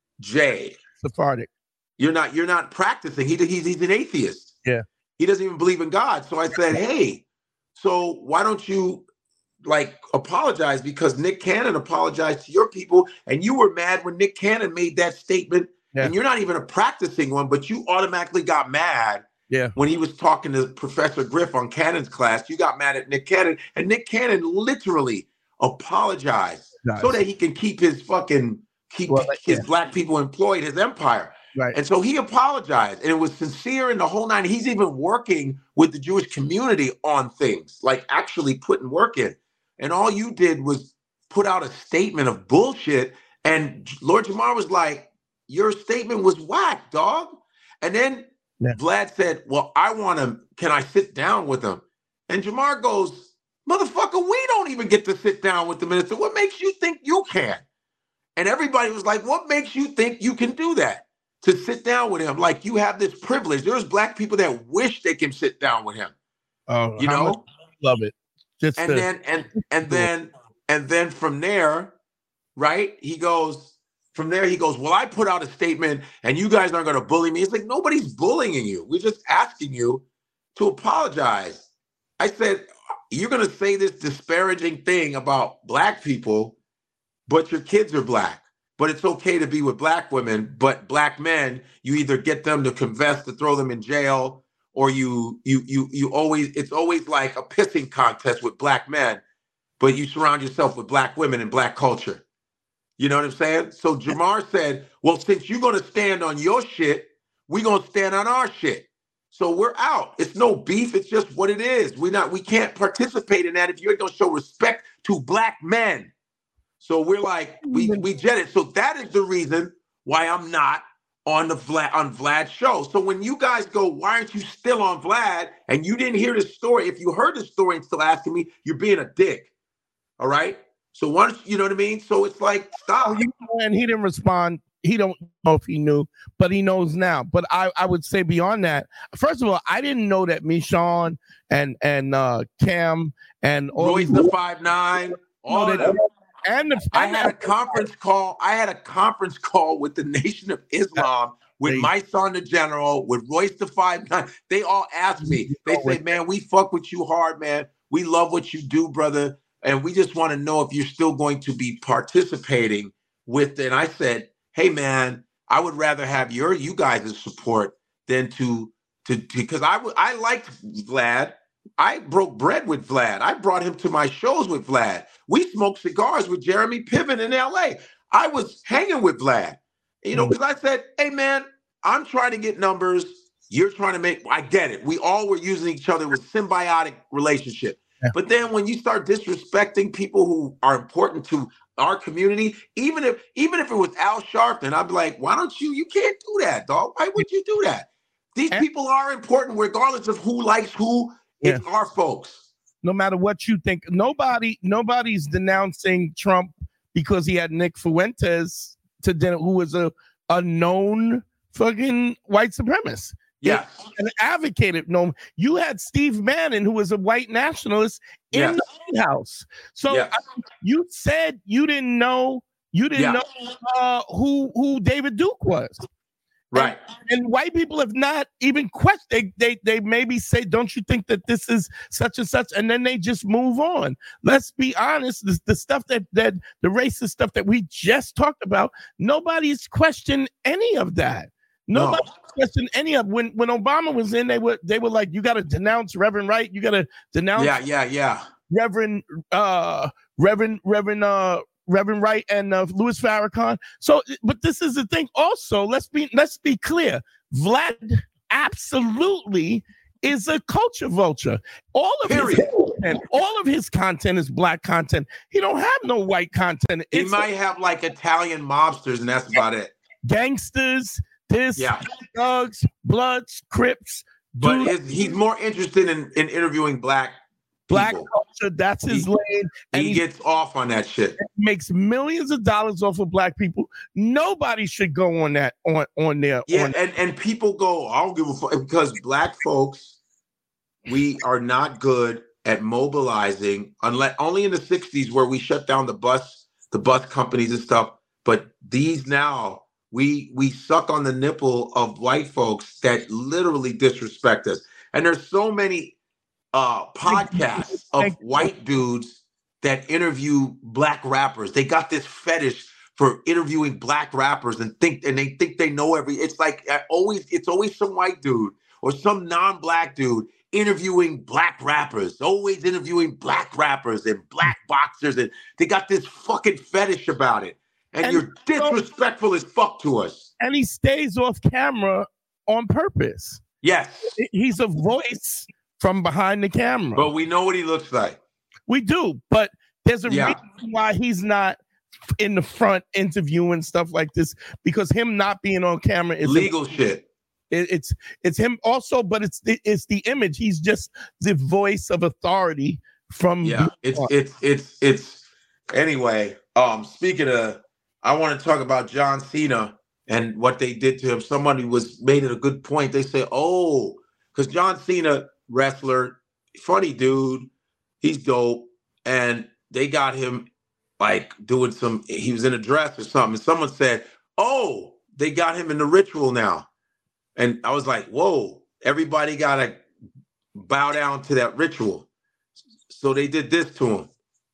J. Sephardic. You're not. You're not practicing. He, he's he's an atheist. Yeah. He doesn't even believe in God. So I said, hey, so why don't you like apologize? Because Nick Cannon apologized to your people, and you were mad when Nick Cannon made that statement. Yeah. And you're not even a practicing one, but you automatically got mad. Yeah. When he was talking to Professor Griff on Cannon's class, you got mad at Nick Cannon, and Nick Cannon literally apologize nice. so that he can keep his fucking keep well, his yeah. black people employed, his empire. Right. And so he apologized, and it was sincere in the whole nine. He's even working with the Jewish community on things, like actually putting work in. And all you did was put out a statement of bullshit. And Lord Jamar was like, your statement was whack, dog. And then yeah. Vlad said, well, I want to, can I sit down with him? And Jamar goes, motherfucker, we don't even get to sit down with the minister. What makes you think you can? And everybody was like, what makes you think you can do that? To sit down with him? Like you have this privilege. There's black people that wish they can sit down with him. Oh, you know? Love it. Just and to- then and and then and then from there, right? He goes, from there, he goes, well, I put out a statement and you guys aren't going to bully me. It's like, nobody's bullying you. We're just asking you to apologize. I said, you're going to say this disparaging thing about black people, but your kids are black. But it's okay to be with black women, but black men, you either get them to confess to throw them in jail, or you you you you always, it's always like a pissing contest with black men, but you surround yourself with black women and black culture. You know what I'm saying? So Jamar said, well, since you're going to stand on your shit, we're going to stand on our shit. So we're out. It's no beef. It's just what it is. We're not, we can't participate in that if you're going to show respect to black men. So we're like, we, we jet it. So that is the reason why I'm not on the Vlad on Vlad's show. So when you guys go, why aren't you still on Vlad? And you didn't hear the story. If you heard the story and still asking me, you're being a dick. All right. So once you know what I mean. So it's like stop. And he didn't respond. He don't know if he knew, but he knows now. But I, I would say beyond that, first of all, I didn't know that Michonne and and uh, Cam and all Royce the five nine, all of them. And the, I had a conference call. I had a conference call with the Nation of Islam, with my son, the General, with Royce the five nine. They all asked me. They say, "Man, we fuck with you hard, man. We love what you do, brother, and we just want to know if you're still going to be participating with it." And I said, "Hey, man, I would rather have your you guys' support than to to because I w- I liked Vlad. I broke bread with Vlad. I brought him to my shows with Vlad. We smoked cigars with Jeremy Piven in L A. I was hanging with Vlad, you know, because I said, hey, man, I'm trying to get numbers. You're trying to make, I get it. We all were using each other with symbiotic relationship. Yeah. But then when you start disrespecting people who are important to our community, even if even if it was Al Sharpton, I'd be like, why don't you, you can't do that, dog. Why would you do that? These and- people are important regardless of who likes who. It's yeah. our folks. No matter what you think, nobody, nobody's denouncing Trump because he had Nick Fuentes to dinner, who was a, a known fucking white supremacist. Yeah, an advocated. No, you had Steve Bannon, who was a white nationalist in yes. the White House. So yes. I, you said you didn't know, you didn't yeah. know uh, who who David Duke was. Right. And, and white people have not even questioned. They, they they maybe say, don't you think that this is such and such? And then they just move on. Let's be honest. The, the stuff that, that the racist stuff that we just talked about, nobody's questioned any of that. Nobody no. questioned any of when when Obama was in, they were they were like, you got to denounce Reverend Wright. You got to denounce yeah, yeah, yeah. Reverend uh Reverend Reverend uh Reverend Wright and uh, Louis Farrakhan. So, but this is the thing. Also, let's be let's be clear. Vlad absolutely is a culture vulture. All of Period. his content, all of his content is black content. He don't have no white content. He It's might have like Italian mobsters, and that's about it. Gangsters, this, yeah. thugs, Bloods, Crips. But his, he's more interested in, in interviewing black Black people. culture, that's his he, lane. And he gets off on that shit. Makes millions of dollars off of black people. Nobody should go on that on on there. Yeah, on and, and people go, I don't give a fuck, because black folks, we are not good at mobilizing, unless only in the sixties where we shut down the bus, the bus companies and stuff. But these now, we we suck on the nipple of white folks that literally disrespect us. And there's so many uh podcasts of white dudes that interview black rappers. They got this fetish for interviewing black rappers and think and they think they know every it's like I always it's always some white dude or some non-black dude interviewing black rappers, always interviewing black rappers and black boxers, and they got this fucking fetish about it. And, and you're disrespectful as fuck to us. And he stays off camera on purpose. Yes. He's a voice from behind the camera. But we know what he looks like. We do, but there's a yeah. reason why he's not in the front interviewing stuff like this, because him not being on camera is legal a, shit. It, it's it's him also, but it's it, it's the image. He's just the voice of authority from yeah. It's it's it's it's anyway. Um, speaking of, I want to talk about John Cena and what they did to him. Somebody was made it a good point. They say, oh, because John Cena, wrestler, funny dude, he's dope, and they got him like doing some, he was in a dress or something, and someone said, oh, they got him in the ritual now. And I was like, whoa, everybody gotta bow down to that ritual. So they did this to him.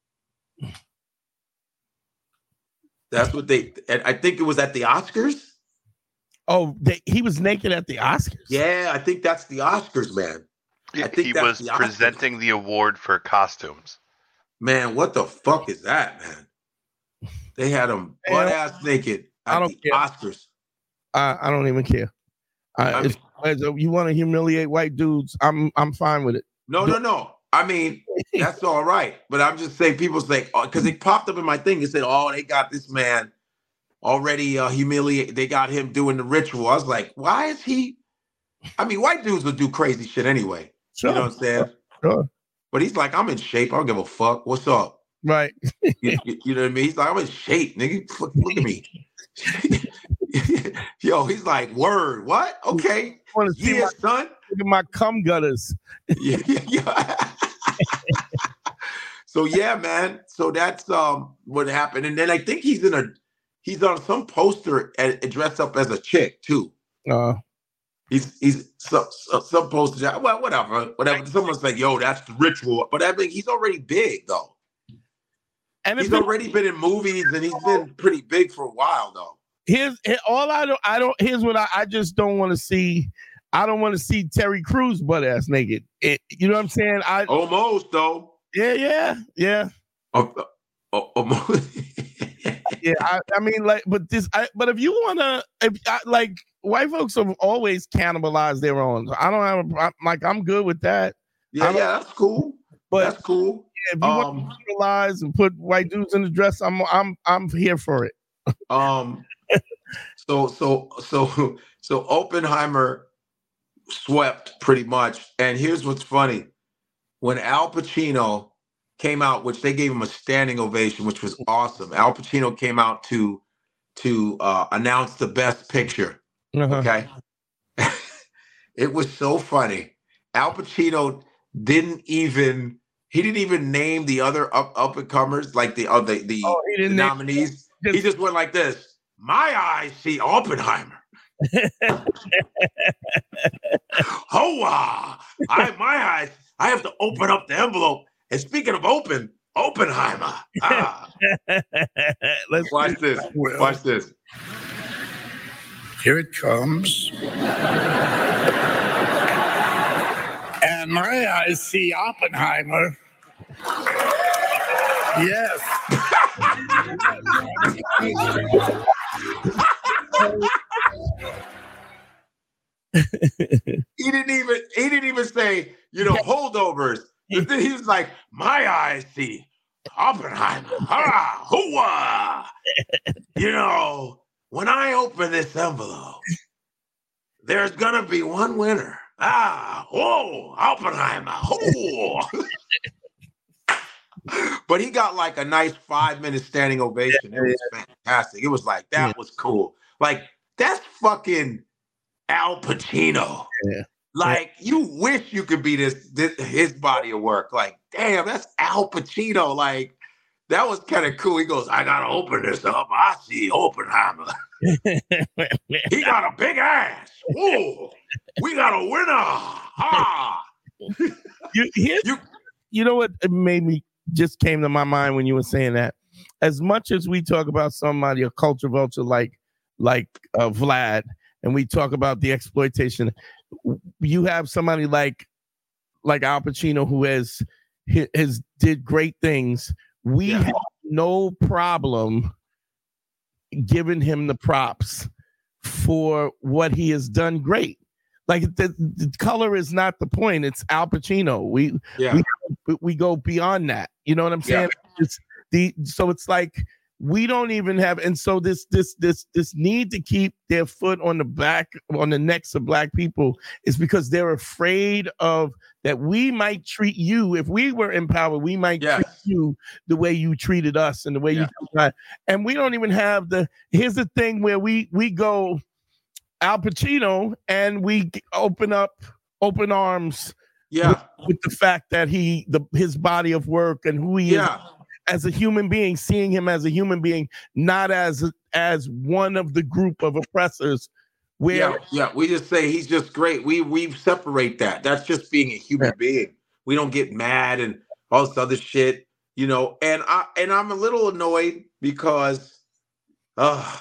That's what they, and I think it was at the Oscars. Oh, they, he was naked at the Oscars? Yeah, I think that's the Oscars, man. I think he was the presenting the award for costumes. Man, what the fuck is that, man? They had him butt ass naked at I don't the care. Oscars. I, I don't even care. I, I mean, if, if you want to humiliate white dudes, I'm I'm fine with it. No, no, no. I mean, that's all right. But I'm just saying, people say, because oh, it popped up in my thing. It said, oh, they got this man already uh, humiliate. They got him doing the ritual. I was like, why is he? I mean, white dudes will do crazy shit anyway. Sure. You know what I'm saying? Sure. But he's like, I'm in shape. I don't give a fuck. What's up? Right. you, you, you know what I mean? He's like, I'm in shape, nigga. Look, look at me. Yo, he's like, word. What? Okay. Want to see yeah, my, son. Look at my cum gutters. yeah, yeah, yeah. So yeah, man. So that's um what happened. And then I think he's in a he's on some poster and dressed up as a chick too. Uh he's he's some some, some poster. Well, whatever, whatever. Someone's like, yo, that's the ritual. But I mean, he's already big though. And he's already been in movies and he's been pretty big for a while though. Here's all I don't I don't here's what I, I just don't want to see. I don't want to see Terry Crews butt ass naked. It, you know what I'm saying? I almost though. Yeah, yeah, yeah. Oh, oh, oh. yeah, I, I mean, like, but this, I, but if you wanna, if I, like, white folks have always cannibalized their own. So I don't have, a, I, like, I'm good with that. Yeah, yeah, that's cool. But that's cool. Yeah, if you um, want to cannibalize and put white dudes in the dress, I'm, I'm, I'm here for it. um. So, so, so, so Oppenheimer swept pretty much, and here's what's funny. When Al Pacino came out, which they gave him a standing ovation, which was awesome. Al Pacino came out to to uh, announce the best picture. Uh-huh. Okay, it was so funny. Al Pacino didn't even he didn't even name the other up up and comers, like the uh, the the, oh, the nominees. Just, he just went like this: "My eyes see Oppenheimer." Hoa! I my eyes. I have to open up the envelope. And speaking of open, Oppenheimer. Ah. Let's watch this. Well, watch this. Here it comes. And my eyes see Oppenheimer. Yes. he didn't even he didn't even say, you know, holdovers. He was like, my eyes see Oppenheimer. Ha, hooah. You know, when I open this envelope, there's gonna be one winner. Ah, whoa, Oppenheimer. Oh. But he got like a nice five minute standing ovation. It was fantastic. It was like, that was cool. Like, that's fucking Al Pacino. Yeah. Like, you wish you could be this, this his body of work. Like, damn, that's Al Pacino. Like, that was kind of cool. He goes, I gotta open this up. I see Oppenheimer. He got a big ass. Whoa, we got a winner. Ah. you, you, you know what made me just came to my mind when you were saying that? As much as we talk about somebody, a culture vulture like like uh, Vlad, and we talk about the exploitation, you have somebody like like Al Pacino who has has did great things. We yeah. have no problem giving him the props for what he has done great. Like, the, the color is not the point. It's Al Pacino. We yeah. we we go beyond that. You know what I'm saying? Yeah. It's the so it's like we don't even have, and so this this this this need to keep their foot on the back on the necks of black people is because they're afraid of that we might treat you, if we were in power, we might yes. treat you the way you treated us and the way yeah. you treated us. And we don't even have the here's the thing where we we go Al Pacino and we open up open arms yeah with, with the fact that he the his body of work and who he yeah. is as a human being, seeing him as a human being, not as as one of the group of oppressors. Where yeah, yeah, we just say he's just great. We we separate that. That's just being a human yeah. being. We don't get mad and all this other shit, you know. And I and I'm a little annoyed because, uh,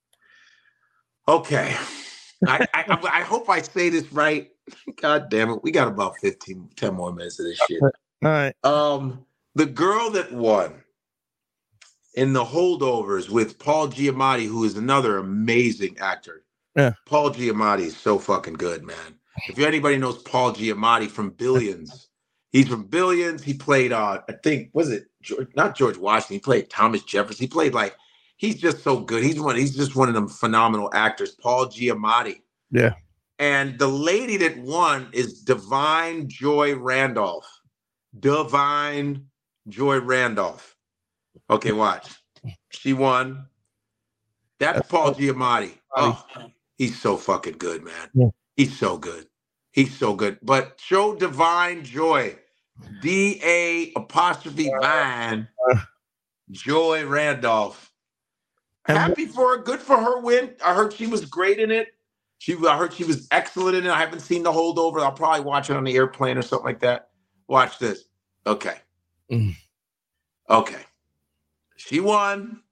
okay, I, I I hope I say this right. God damn it, we got about fifteen, ten more minutes of this shit. All right. Um. The girl that won in The Holdovers with Paul Giamatti, who is another amazing actor. Yeah. Paul Giamatti is so fucking good, man. If anybody knows Paul Giamatti from Billions, he's from Billions. He played, uh, I think, was it George, not George Washington? He played Thomas Jefferson. He played like, he's just so good. He's one. He's just one of them phenomenal actors. Paul Giamatti. Yeah. And the lady that won is Divine Joy Randolph. Divine Joy Randolph. Okay, watch. She won. That's, That's Paul Giamatti. Oh, he's so fucking good, man. Yeah. He's so good. He's so good. But show Divine Joy. D A apostrophe Vine Joy Randolph. Happy for her. Good for her win. I heard she was great in it. She, I heard she was excellent in it. I haven't seen the holdover. I'll probably watch it on the airplane or something like that. Watch this. Okay. Mm. Okay. She won.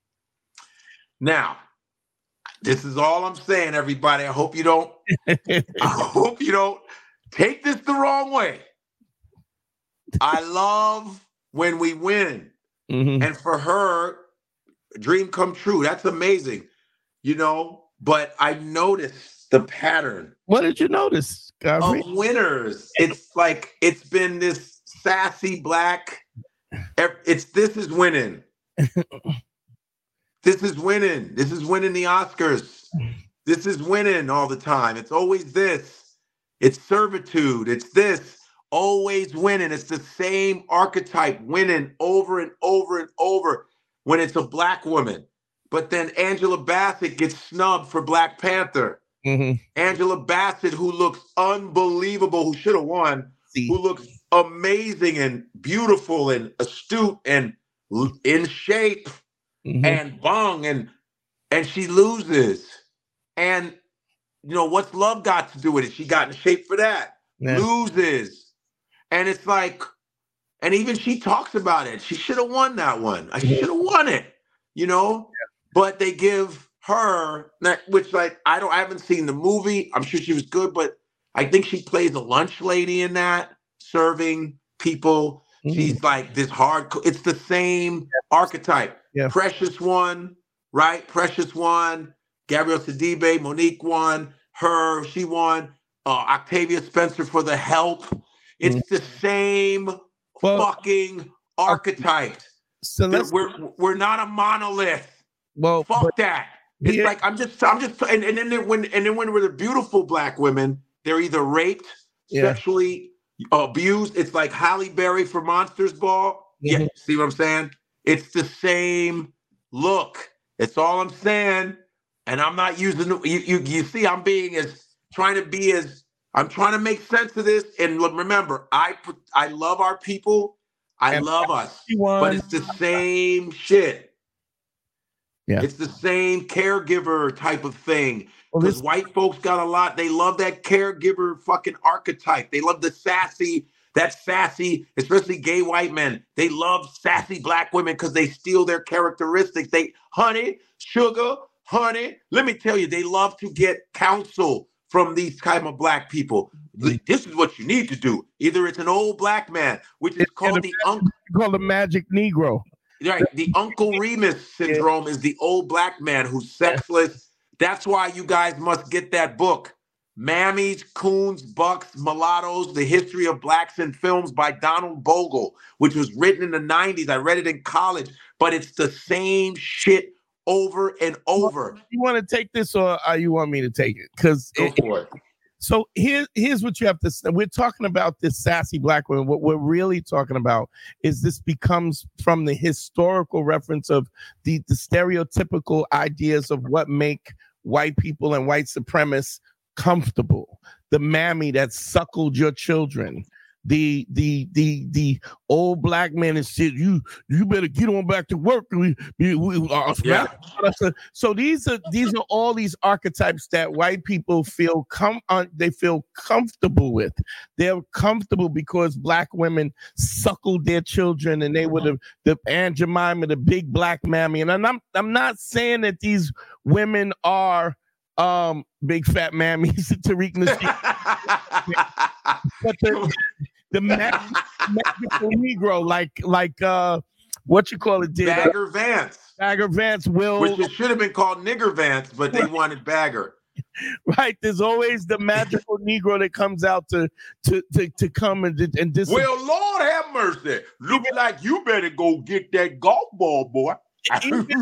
Now, this is all I'm saying, everybody. I hope you don't. I hope you don't take this the wrong way. I love when we win. Mm-hmm. And for her, dream come true. That's amazing. You know, but I noticed the pattern. What did you notice, Godfrey? Of winners. It's like it's been this sassy black. It's this is winning. This is winning. This is winning the Oscars. This is winning all the time. It's always this. It's servitude. It's this. Always winning. It's the same archetype winning over and over and over when it's a black woman. But then Angela Bassett gets snubbed for Black Panther. Mm-hmm. Angela Bassett, who looks unbelievable, who should have won, See. who looks amazing and beautiful and astute and in shape mm-hmm. and bung, and and she loses. And, you know, what's love got to do with it? She got in shape for that. Yeah. Loses. And it's like, and even she talks about it. She should have won that one. I should have won it, you know? Yeah. But they give her, which like, I don't, I haven't seen the movie. I'm sure she was good, but I think she plays a lunch lady in that, serving people. Mm-hmm. She's like this hard, it's the same archetype. Yeah. Precious won, right? Precious won. Gabrielle Sidibe, Monique won. Her, she won. Uh, Octavia Spencer for The Help. It's mm-hmm. the same well, fucking archetype. So let's, we're we're not a monolith. Well, fuck but, that. It's yeah. like I'm just I'm just and, and then when and then when we're the beautiful black women, they're either raped, yeah. sexually abused. It's like Halle Berry for Monsters Ball. Mm-hmm. Yeah, see what I'm saying? It's the same look. That's all I'm saying. And I'm not using you. You, you see, I'm being as trying to be as I'm trying to make sense of this. And remember, I I love our people. I and love us, but it's the same shit. Yeah, it's the same caregiver type of thing. Well, because this- white folks got a lot. They love that caregiver fucking archetype. They love the sassy, that sassy, especially gay white men. They love sassy black women because they steal their characteristics. They, honey, sugar, honey. Let me tell you, they love to get counsel from these kind of black people. This is what you need to do. Either it's an old black man, which is it's called the uncle. Called the magic Negro. Right. The Uncle Remus syndrome is the old black man who's sexless. That's why you guys must get that book. Mammies, Coons, Bucks, Mulattoes, The History of Blacks in Films by Donald Bogle, which was written in the nineties. I read it in college, but it's the same shit over and over. You want to take this or uh, you want me to take it? Because Go for it. So here, here's what you have to say. We're talking about this sassy black woman. What we're really talking about is this becomes from the historical reference of the, the stereotypical ideas of what make white people and white supremacists comfortable. The mammy that suckled your children. The the the the old black man and said, you you better get on back to work. We, we, we, uh, yeah. So these are these are all these archetypes that white people feel com uh, they feel comfortable with. They're comfortable because black women suckled their children, and they were the the Aunt Jemima, the big black mammy. And I'm I'm not saying that these women are um big fat mammies, Tariq Nasheed. But the, the mag- magical Negro, like like uh, what you call it, did Bagger Vance. Bagger Vance will, which it should have been called Nigger Vance, but they wanted Bagger. Right. There's always the magical Negro that comes out to to to, to come and and dis- Well, Lord have mercy. Look like you better go get that golf ball, boy. Even,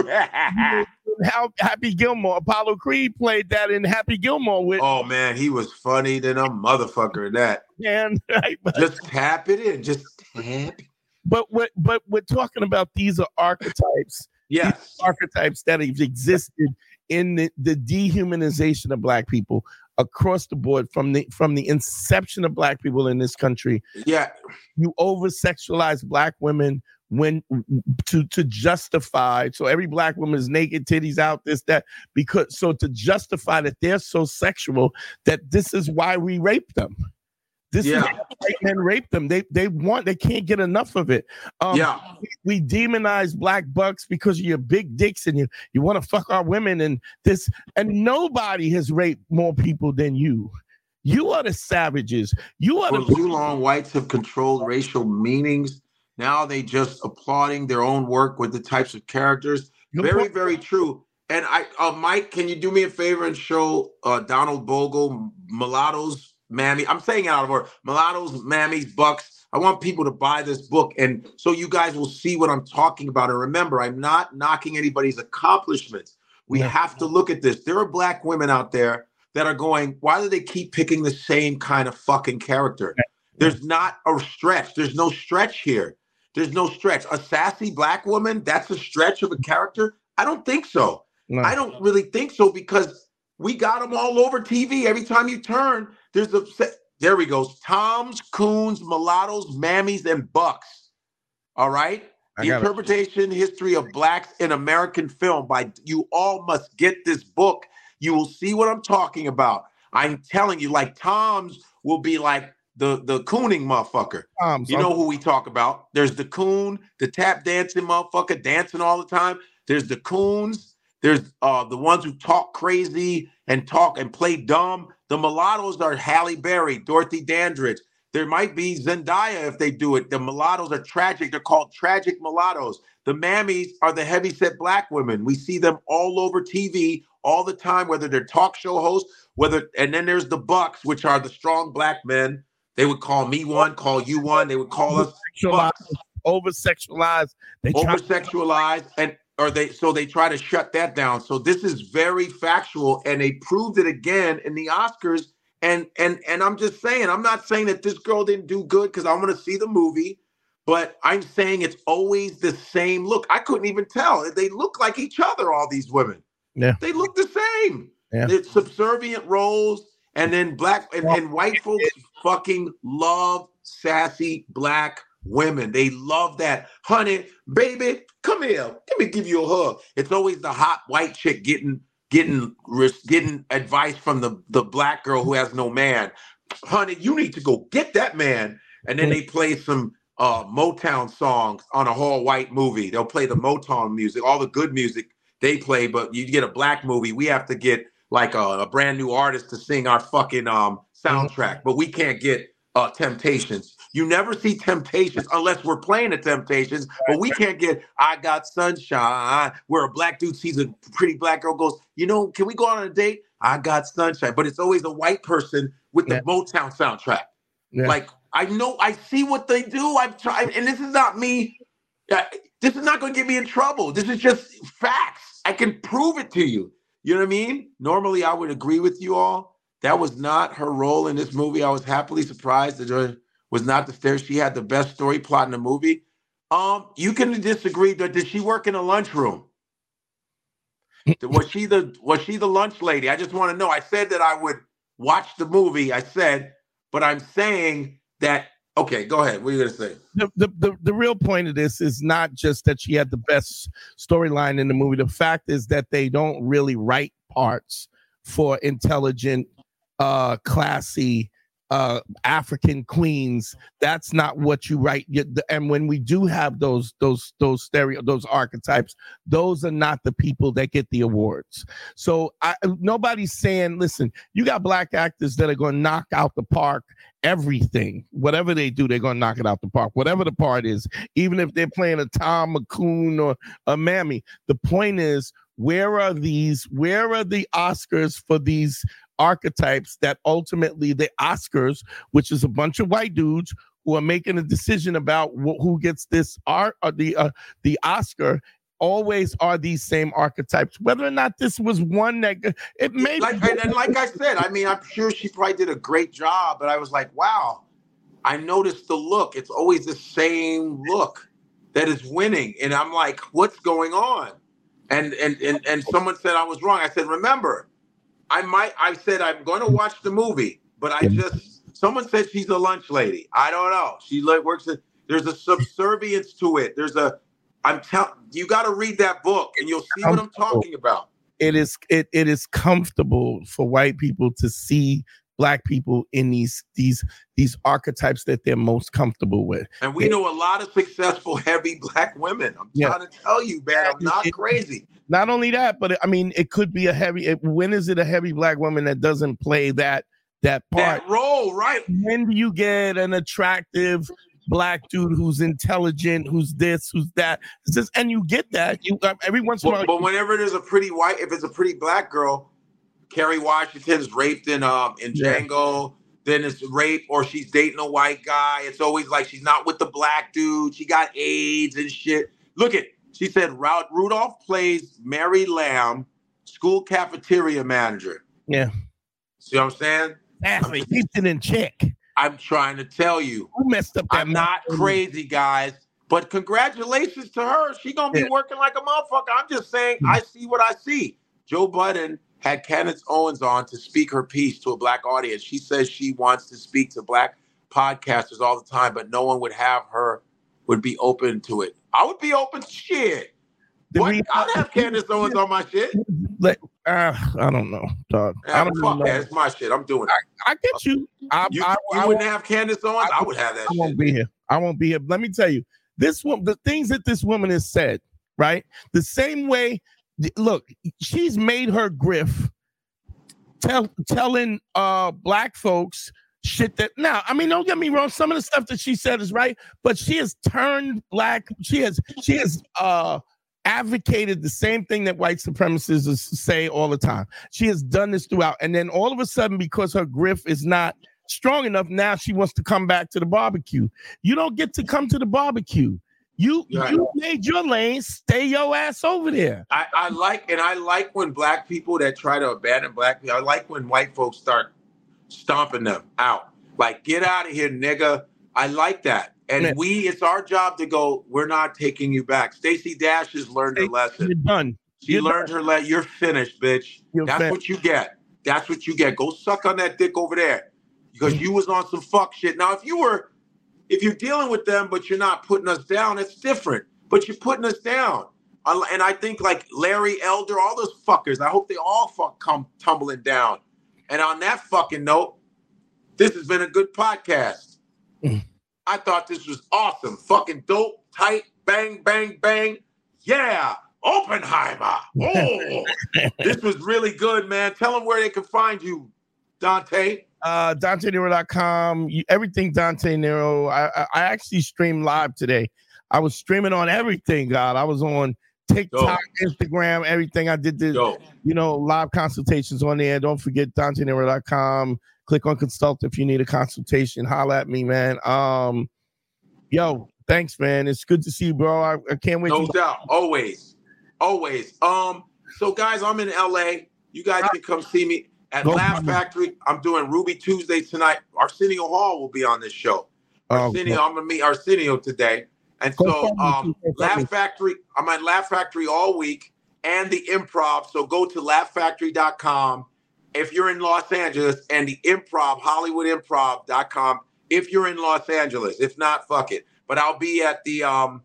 uh, how Happy Gilmore, Apollo Creed played that in Happy Gilmore with. Oh man, he was funny than a motherfucker in that. Man, right, but, just tap it in, just tap. But what? But we're talking about these are archetypes. Yes, archetypes that have existed in the, the dehumanization of Black people across the board from the from the inception of Black people in this country. Yeah, you over sexualize Black women. When to to justify, so every Black woman is naked, titties out, this, that, because so to justify that they're so sexual that this is why we rape them. This yeah. is why white men rape them. They they want, they can't get enough of it. Um, yeah. we, we demonize Black bucks because of your big dicks and you you want to fuck our women and this, and nobody has raped more people than you. You are the savages. You are For the too long, whites have controlled racial meanings. Now they just applauding their own work with the types of characters. Good very, point. Very true. And I, uh, Mike, can you do me a favor and show uh, Donald Bogle, Mulattoes, Mammy? I'm saying it out of order. Mulattoes, Mammies, Bucks. I want people to buy this book, and so you guys will see what I'm talking about. And remember, I'm not knocking anybody's accomplishments. We yeah. have to look at this. There are Black women out there that are going, why do they keep picking the same kind of fucking character? There's not a stretch. There's no stretch here. There's no stretch. A sassy Black woman, that's a stretch of a character? I don't think so. No. I don't really think so because we got them all over T V. Every time you turn, there's a, there we go. Toms, Coons, Mulattoes, Mammies, and Bucks. All right? The Interpretation it. History of Blacks in American Film by, you all must get this book. You will see what I'm talking about. I'm telling you, like Toms will be like, The the cooning motherfucker. Um, you know who we talk about. There's the coon, the tap dancing motherfucker, dancing all the time. There's the coons. There's uh, the ones who talk crazy and talk and play dumb. The mulattoes are Halle Berry, Dorothy Dandridge. There might be Zendaya if they do it. The mulattoes are tragic. They're called tragic mulattoes. The mammies are the heavyset Black women. We see them all over T V all the time, whether they're talk show hosts, whether and then there's the Bucks, which are the strong Black men. They would call me one, call you one. They would call us over sexualized, they over sexualized, and or they so they try to shut that down. So this is very factual, and they proved it again in the Oscars. And and and I'm just saying, I'm not saying that this girl didn't do good because I want to see the movie, but I'm saying it's always the same look. I couldn't even tell. They look like each other. All these women, yeah, they look the same. Yeah. They're subservient roles. And then black and, and white folks fucking love sassy Black women. They love that. Honey, baby, come here. Let me give you a hug. It's always the hot white chick getting getting getting advice from the, the Black girl who has no man. Honey, you need to go get that man. And then they play some uh, Motown songs on a whole white movie. They'll play the Motown music, all the good music they play, but you get a Black movie. We have to get like a, a brand new artist to sing our fucking um soundtrack, but we can't get uh Temptations. You never see Temptations unless we're playing the Temptations, but we can't get I Got Sunshine, where a Black dude sees a pretty Black girl, goes, you know, can we go on a date? I got sunshine. But it's always a white person with the yeah. Motown soundtrack. Yeah. Like, I know, I see what they do. I've tried, and this is not me. Uh, this is not going to get me in trouble. This is just facts. I can prove it to you. You know what I mean? Normally, I would agree with you all. That was not her role in this movie. I was happily surprised that it was not the stairs. She had the best story plot in the movie. Um, you can disagree, but did she work in a lunchroom? was she the was she the lunch lady? I just want to know. I said that I would watch the movie. I said, but I'm saying that. Okay, go ahead. What are you gonna say? The, the the the real point of this is not just that she had the best storyline in the movie. The fact is that they don't really write parts for intelligent, uh, classy, uh, African queens. That's not what you write. And when we do have those those those stereo those archetypes, those are not the people that get the awards. So I, nobody's saying, listen, you got Black actors that are going to knock out the park. Everything, whatever they do, they're gonna knock it out the park. Whatever the part is, even if they're playing a Tom, a Coon, or a Mammy. The point is, where are these? Where are the Oscars for these archetypes that ultimately the Oscars, which is a bunch of white dudes who are making a decision about wh- who gets this art or the uh, the Oscar, always are these same archetypes. Whether or not this was one that it may like, and, and like I said, I mean, I'm sure she probably did a great job, but I was like, wow, I noticed the look. It's always the same look that is winning, and I'm like, what's going on? And and and and someone said I was wrong. I said, remember, I might. I said I'm going to watch the movie, but I just. Someone said she's a lunch lady. I don't know. She like works. At, there's a subservience to it. There's a. I'm telling you, got to read that book, and you'll see what I'm talking about. It is it it is comfortable for white people to see Black people in these these these archetypes that they're most comfortable with. And we it, know a lot of successful, heavy Black women. I'm yeah. trying to tell you, man, I'm not it, crazy. Not only that, but I mean, it could be a heavy. It, when is it a heavy Black woman that doesn't play that that part? That role, right? When do you get an attractive Black dude who's intelligent, who's this, who's that? It's just, and you get that. You uh, every once in a while. But whenever there's a pretty white, if it's a pretty Black girl, Kerry Washington's raped in um in yeah. Django, then it's rape, or she's dating a white guy. It's always like she's not with the Black dude. She got AIDS and shit. Look at, she said Rudolph plays Mary Lamb, school cafeteria manager. Yeah. See what I'm saying? Athlete, he's in check. I'm trying to tell you. Who messed up that I'm not crazy, guys, but congratulations to her. She gonna be yeah. working like a motherfucker. I'm just saying, mm-hmm. I see what I see. Joe Budden had Candace Owens on to speak her piece to a Black audience. She says she wants to speak to Black podcasters all the time, but no one would have her, would be open to it. I would be open to shit. What? I'd have Candace Owens on my shit. Like, uh, I don't know, dog. Yeah, I don't fuck know. that. It's my shit. I'm doing it. I, I get you. I, you I, you I, wouldn't I, have Candace Owens? I, I would have that I shit. won't be here. I won't be here. Let me tell you, this one, the things that this woman has said, right? The same way, look, she's made her grift tell, telling uh, Black folks shit that, now, I mean, don't get me wrong, some of the stuff that she said is right, but she has turned Black, she has, she has, uh, advocated the same thing that white supremacists say all the time. She has done this throughout. And then all of a sudden, because her grift is not strong enough, now she wants to come back to the barbecue. You don't get to come to the barbecue. You right. you made your lane, stay your ass over there. I, I like, and I like when Black people that try to abandon Black people, I like when white folks start stomping them out. Like, get out of here, nigga. I like that. And Man. we, it's our job to go, we're not taking you back. Stacey Dash has learned her lesson. You're done. She You're learned done. her lesson. You're finished, bitch. You're That's finished. what you get. That's what you get. Go suck on that dick over there. Because you was on some fuck shit. Now, if you were, if you're dealing with them, but you're not putting us down, it's different. But you're putting us down. And I think like Larry Elder, all those fuckers, I hope they all fuck come tumbling down. And on that fucking note, this has been a good podcast. Mm. I thought this was awesome. Fucking dope, tight, bang, bang, bang. Yeah, Oppenheimer. Oh, this was really good, man. Tell them where they can find you, Dante. Uh, Dante Nero dot com. Everything Dante Nero. I, I, I actually streamed live today. I was streaming on everything, God. I was on TikTok, Dope. Instagram, everything. I did this, Dope. you know, live consultations on there. Don't forget Dante Nero dot com. Click on consult if you need a consultation. Holla at me, man. Um, yo, thanks, man. It's good to see you, bro. I, I can't wait. No to- doubt. Always. Always. Um, so guys, I'm in L A. You guys can come see me at Go Laugh Factory. I'm doing Ruby Tuesday tonight. Arsenio Hall will be on this show. Arsenio, oh, I'm gonna meet Arsenio today. And so um Laugh Factory, I'm at Laugh Factory all week and the Improv. So go to laugh factory dot com. If you're in Los Angeles, and the Improv, hollywood improv dot com, if you're in Los Angeles. If not, fuck it. But I'll be at the, um,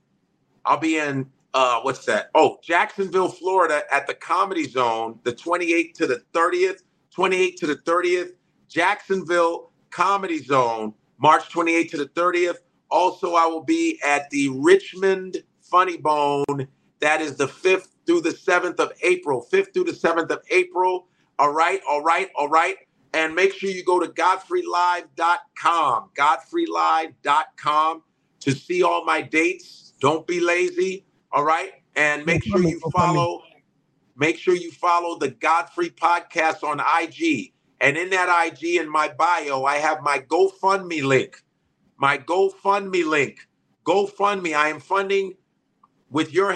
I'll be in, uh, what's that? Oh, Jacksonville, Florida at the Comedy Zone, the twenty-eighth to the thirtieth, twenty-eighth to the thirtieth, Jacksonville Comedy Zone, March twenty-eighth to the thirtieth. Also, I will be at the Richmond Funny Bone. That is the fifth through the seventh of April, fifth through the seventh of April. All right, all right, all right. And make sure you go to godfrey live dot com, godfrey live dot com to see all my dates. Don't be lazy, all right? And make sure you follow, make sure you follow the Godfrey Podcast on I G. And in that I G, in my bio, I have my GoFundMe link. My GoFundMe link. GoFundMe. I am funding, with your help,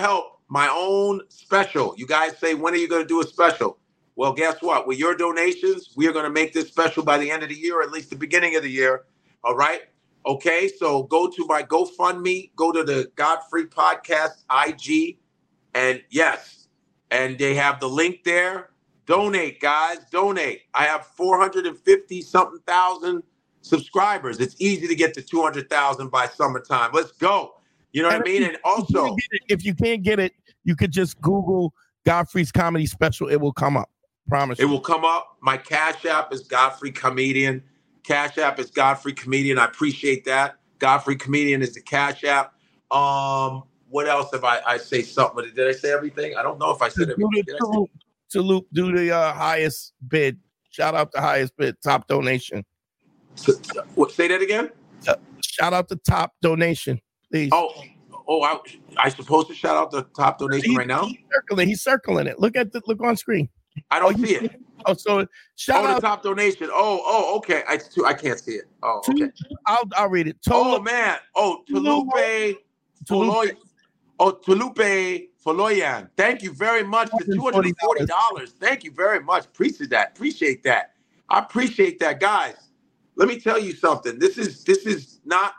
my own special. You guys say, when are you going to do a special? Well, guess what? With your donations, we are going to make this special by the end of the year, or at least the beginning of the year. All right? Okay, so go to my GoFundMe, go to the Godfrey Podcast I G, and yes, and they have the link there. Donate, guys, donate. I have four hundred fifty something thousand subscribers. It's easy to get to two hundred thousand by summertime. Let's go. You know what I mean? And also, if you can't get it, you could just Google Godfrey's comedy special. It will come up. Promise. It will come up. My Cash App is Godfrey Comedian. Cash App is Godfrey Comedian. I appreciate that. Godfrey Comedian is the Cash App. Um, what else have I? I say something? Did I say everything? I don't know if I said everything. Did I say- To Luke, do the uh, highest bid. Shout out the highest bid, top donation. So, what, say that again? Uh, shout out the top donation, please. Oh, oh, I I supposed to shout out the top donation he, right now? He's circling, he's circling it. Look at the look on screen. I don't oh, see it. Oh, so shout oh, out the top donation. Oh, oh, okay. I too, I can't see it. Oh, okay. I'll I'll read it. Tolu- oh man. Oh, Tulupe. Tulupe. Oh, Tulupe Foloyan. Thank you very much for two hundred forty dollars. Thank you very much. Appreciate that. Appreciate that. I appreciate that, guys. Let me tell you something. This is this is not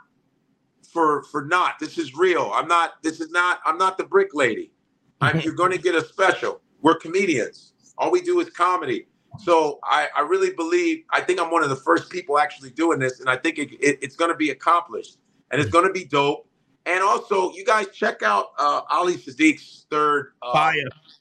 for for not. This is real. I'm not. This is not. I'm not the brick lady. I'm, you're going to get a special. We're comedians. All we do is comedy. So I, I really believe. I think I'm one of the first people actually doing this, and I think it, it, it's going to be accomplished, and it's going to be dope. And also, you guys check out uh, Ali Sadiq's third, uh, Fire.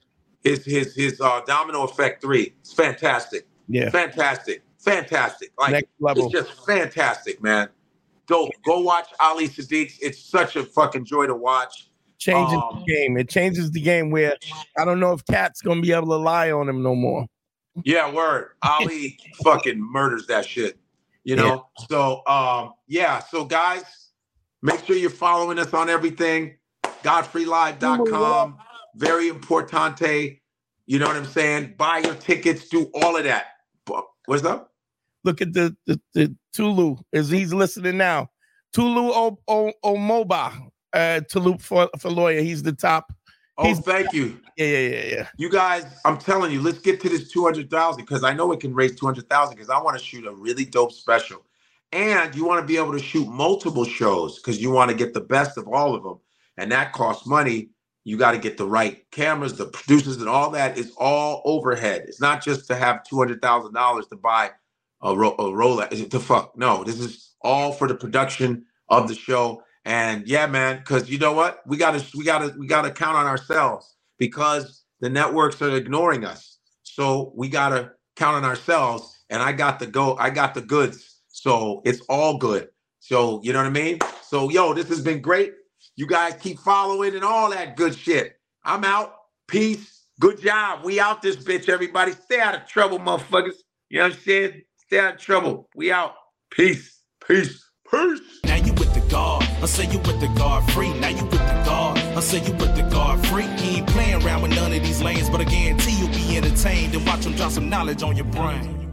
his his his uh, Domino Effect three. It's fantastic. Yeah, fantastic, fantastic. Like next level. It's just fantastic, man. Dope. Go watch Ali Sadiq's. It's such a fucking joy to watch. Changes um, the game. It changes the game where I don't know if Cat's gonna be able to lie on him no more. Yeah, word. Ali fucking murders that shit. You know. Yeah. So um, yeah. So guys. Make sure you're following us on everything. Godfrey Live dot com. Very importante. You know what I'm saying? Buy your tickets. Do all of that. What's up? Look at the the, the Tulu. Is he's listening now? Tulu O O Omoba. Uh, Tulu for for lawyer. He's the top. Oh, he's thank you. Yeah, yeah, yeah, yeah. You guys, I'm telling you, let's get to this two hundred thousand because I know it can raise two hundred thousand because I want to shoot a really dope special. And you want to be able to shoot multiple shows because you want to get the best of all of them. And that costs money. You got to get the right cameras, the producers, and all that is all overhead. It's not just to have two hundred thousand dollars to buy a, ro- a Rolex. Is it the fuck? No, this is all for the production of the show. And yeah, man, because you know what? We got to we got to we got to count on ourselves because the networks are ignoring us. So we got to count on ourselves. And I got the go. I got the goods. So it's all good. So, you know what I mean? So, yo, this has been great. You guys keep following and all that good shit. I'm out. Peace. Good job. We out this bitch, everybody. Stay out of trouble, motherfuckers. You know what I'm saying? Stay out of trouble. We out. Peace. Peace. Peace. Now you with the guard. I say you with the guard free. Now you with the guard. I say you with the guard free. He ain't playing around with none of these lanes, but I guarantee you'll be entertained and watch him drop some knowledge on your brain.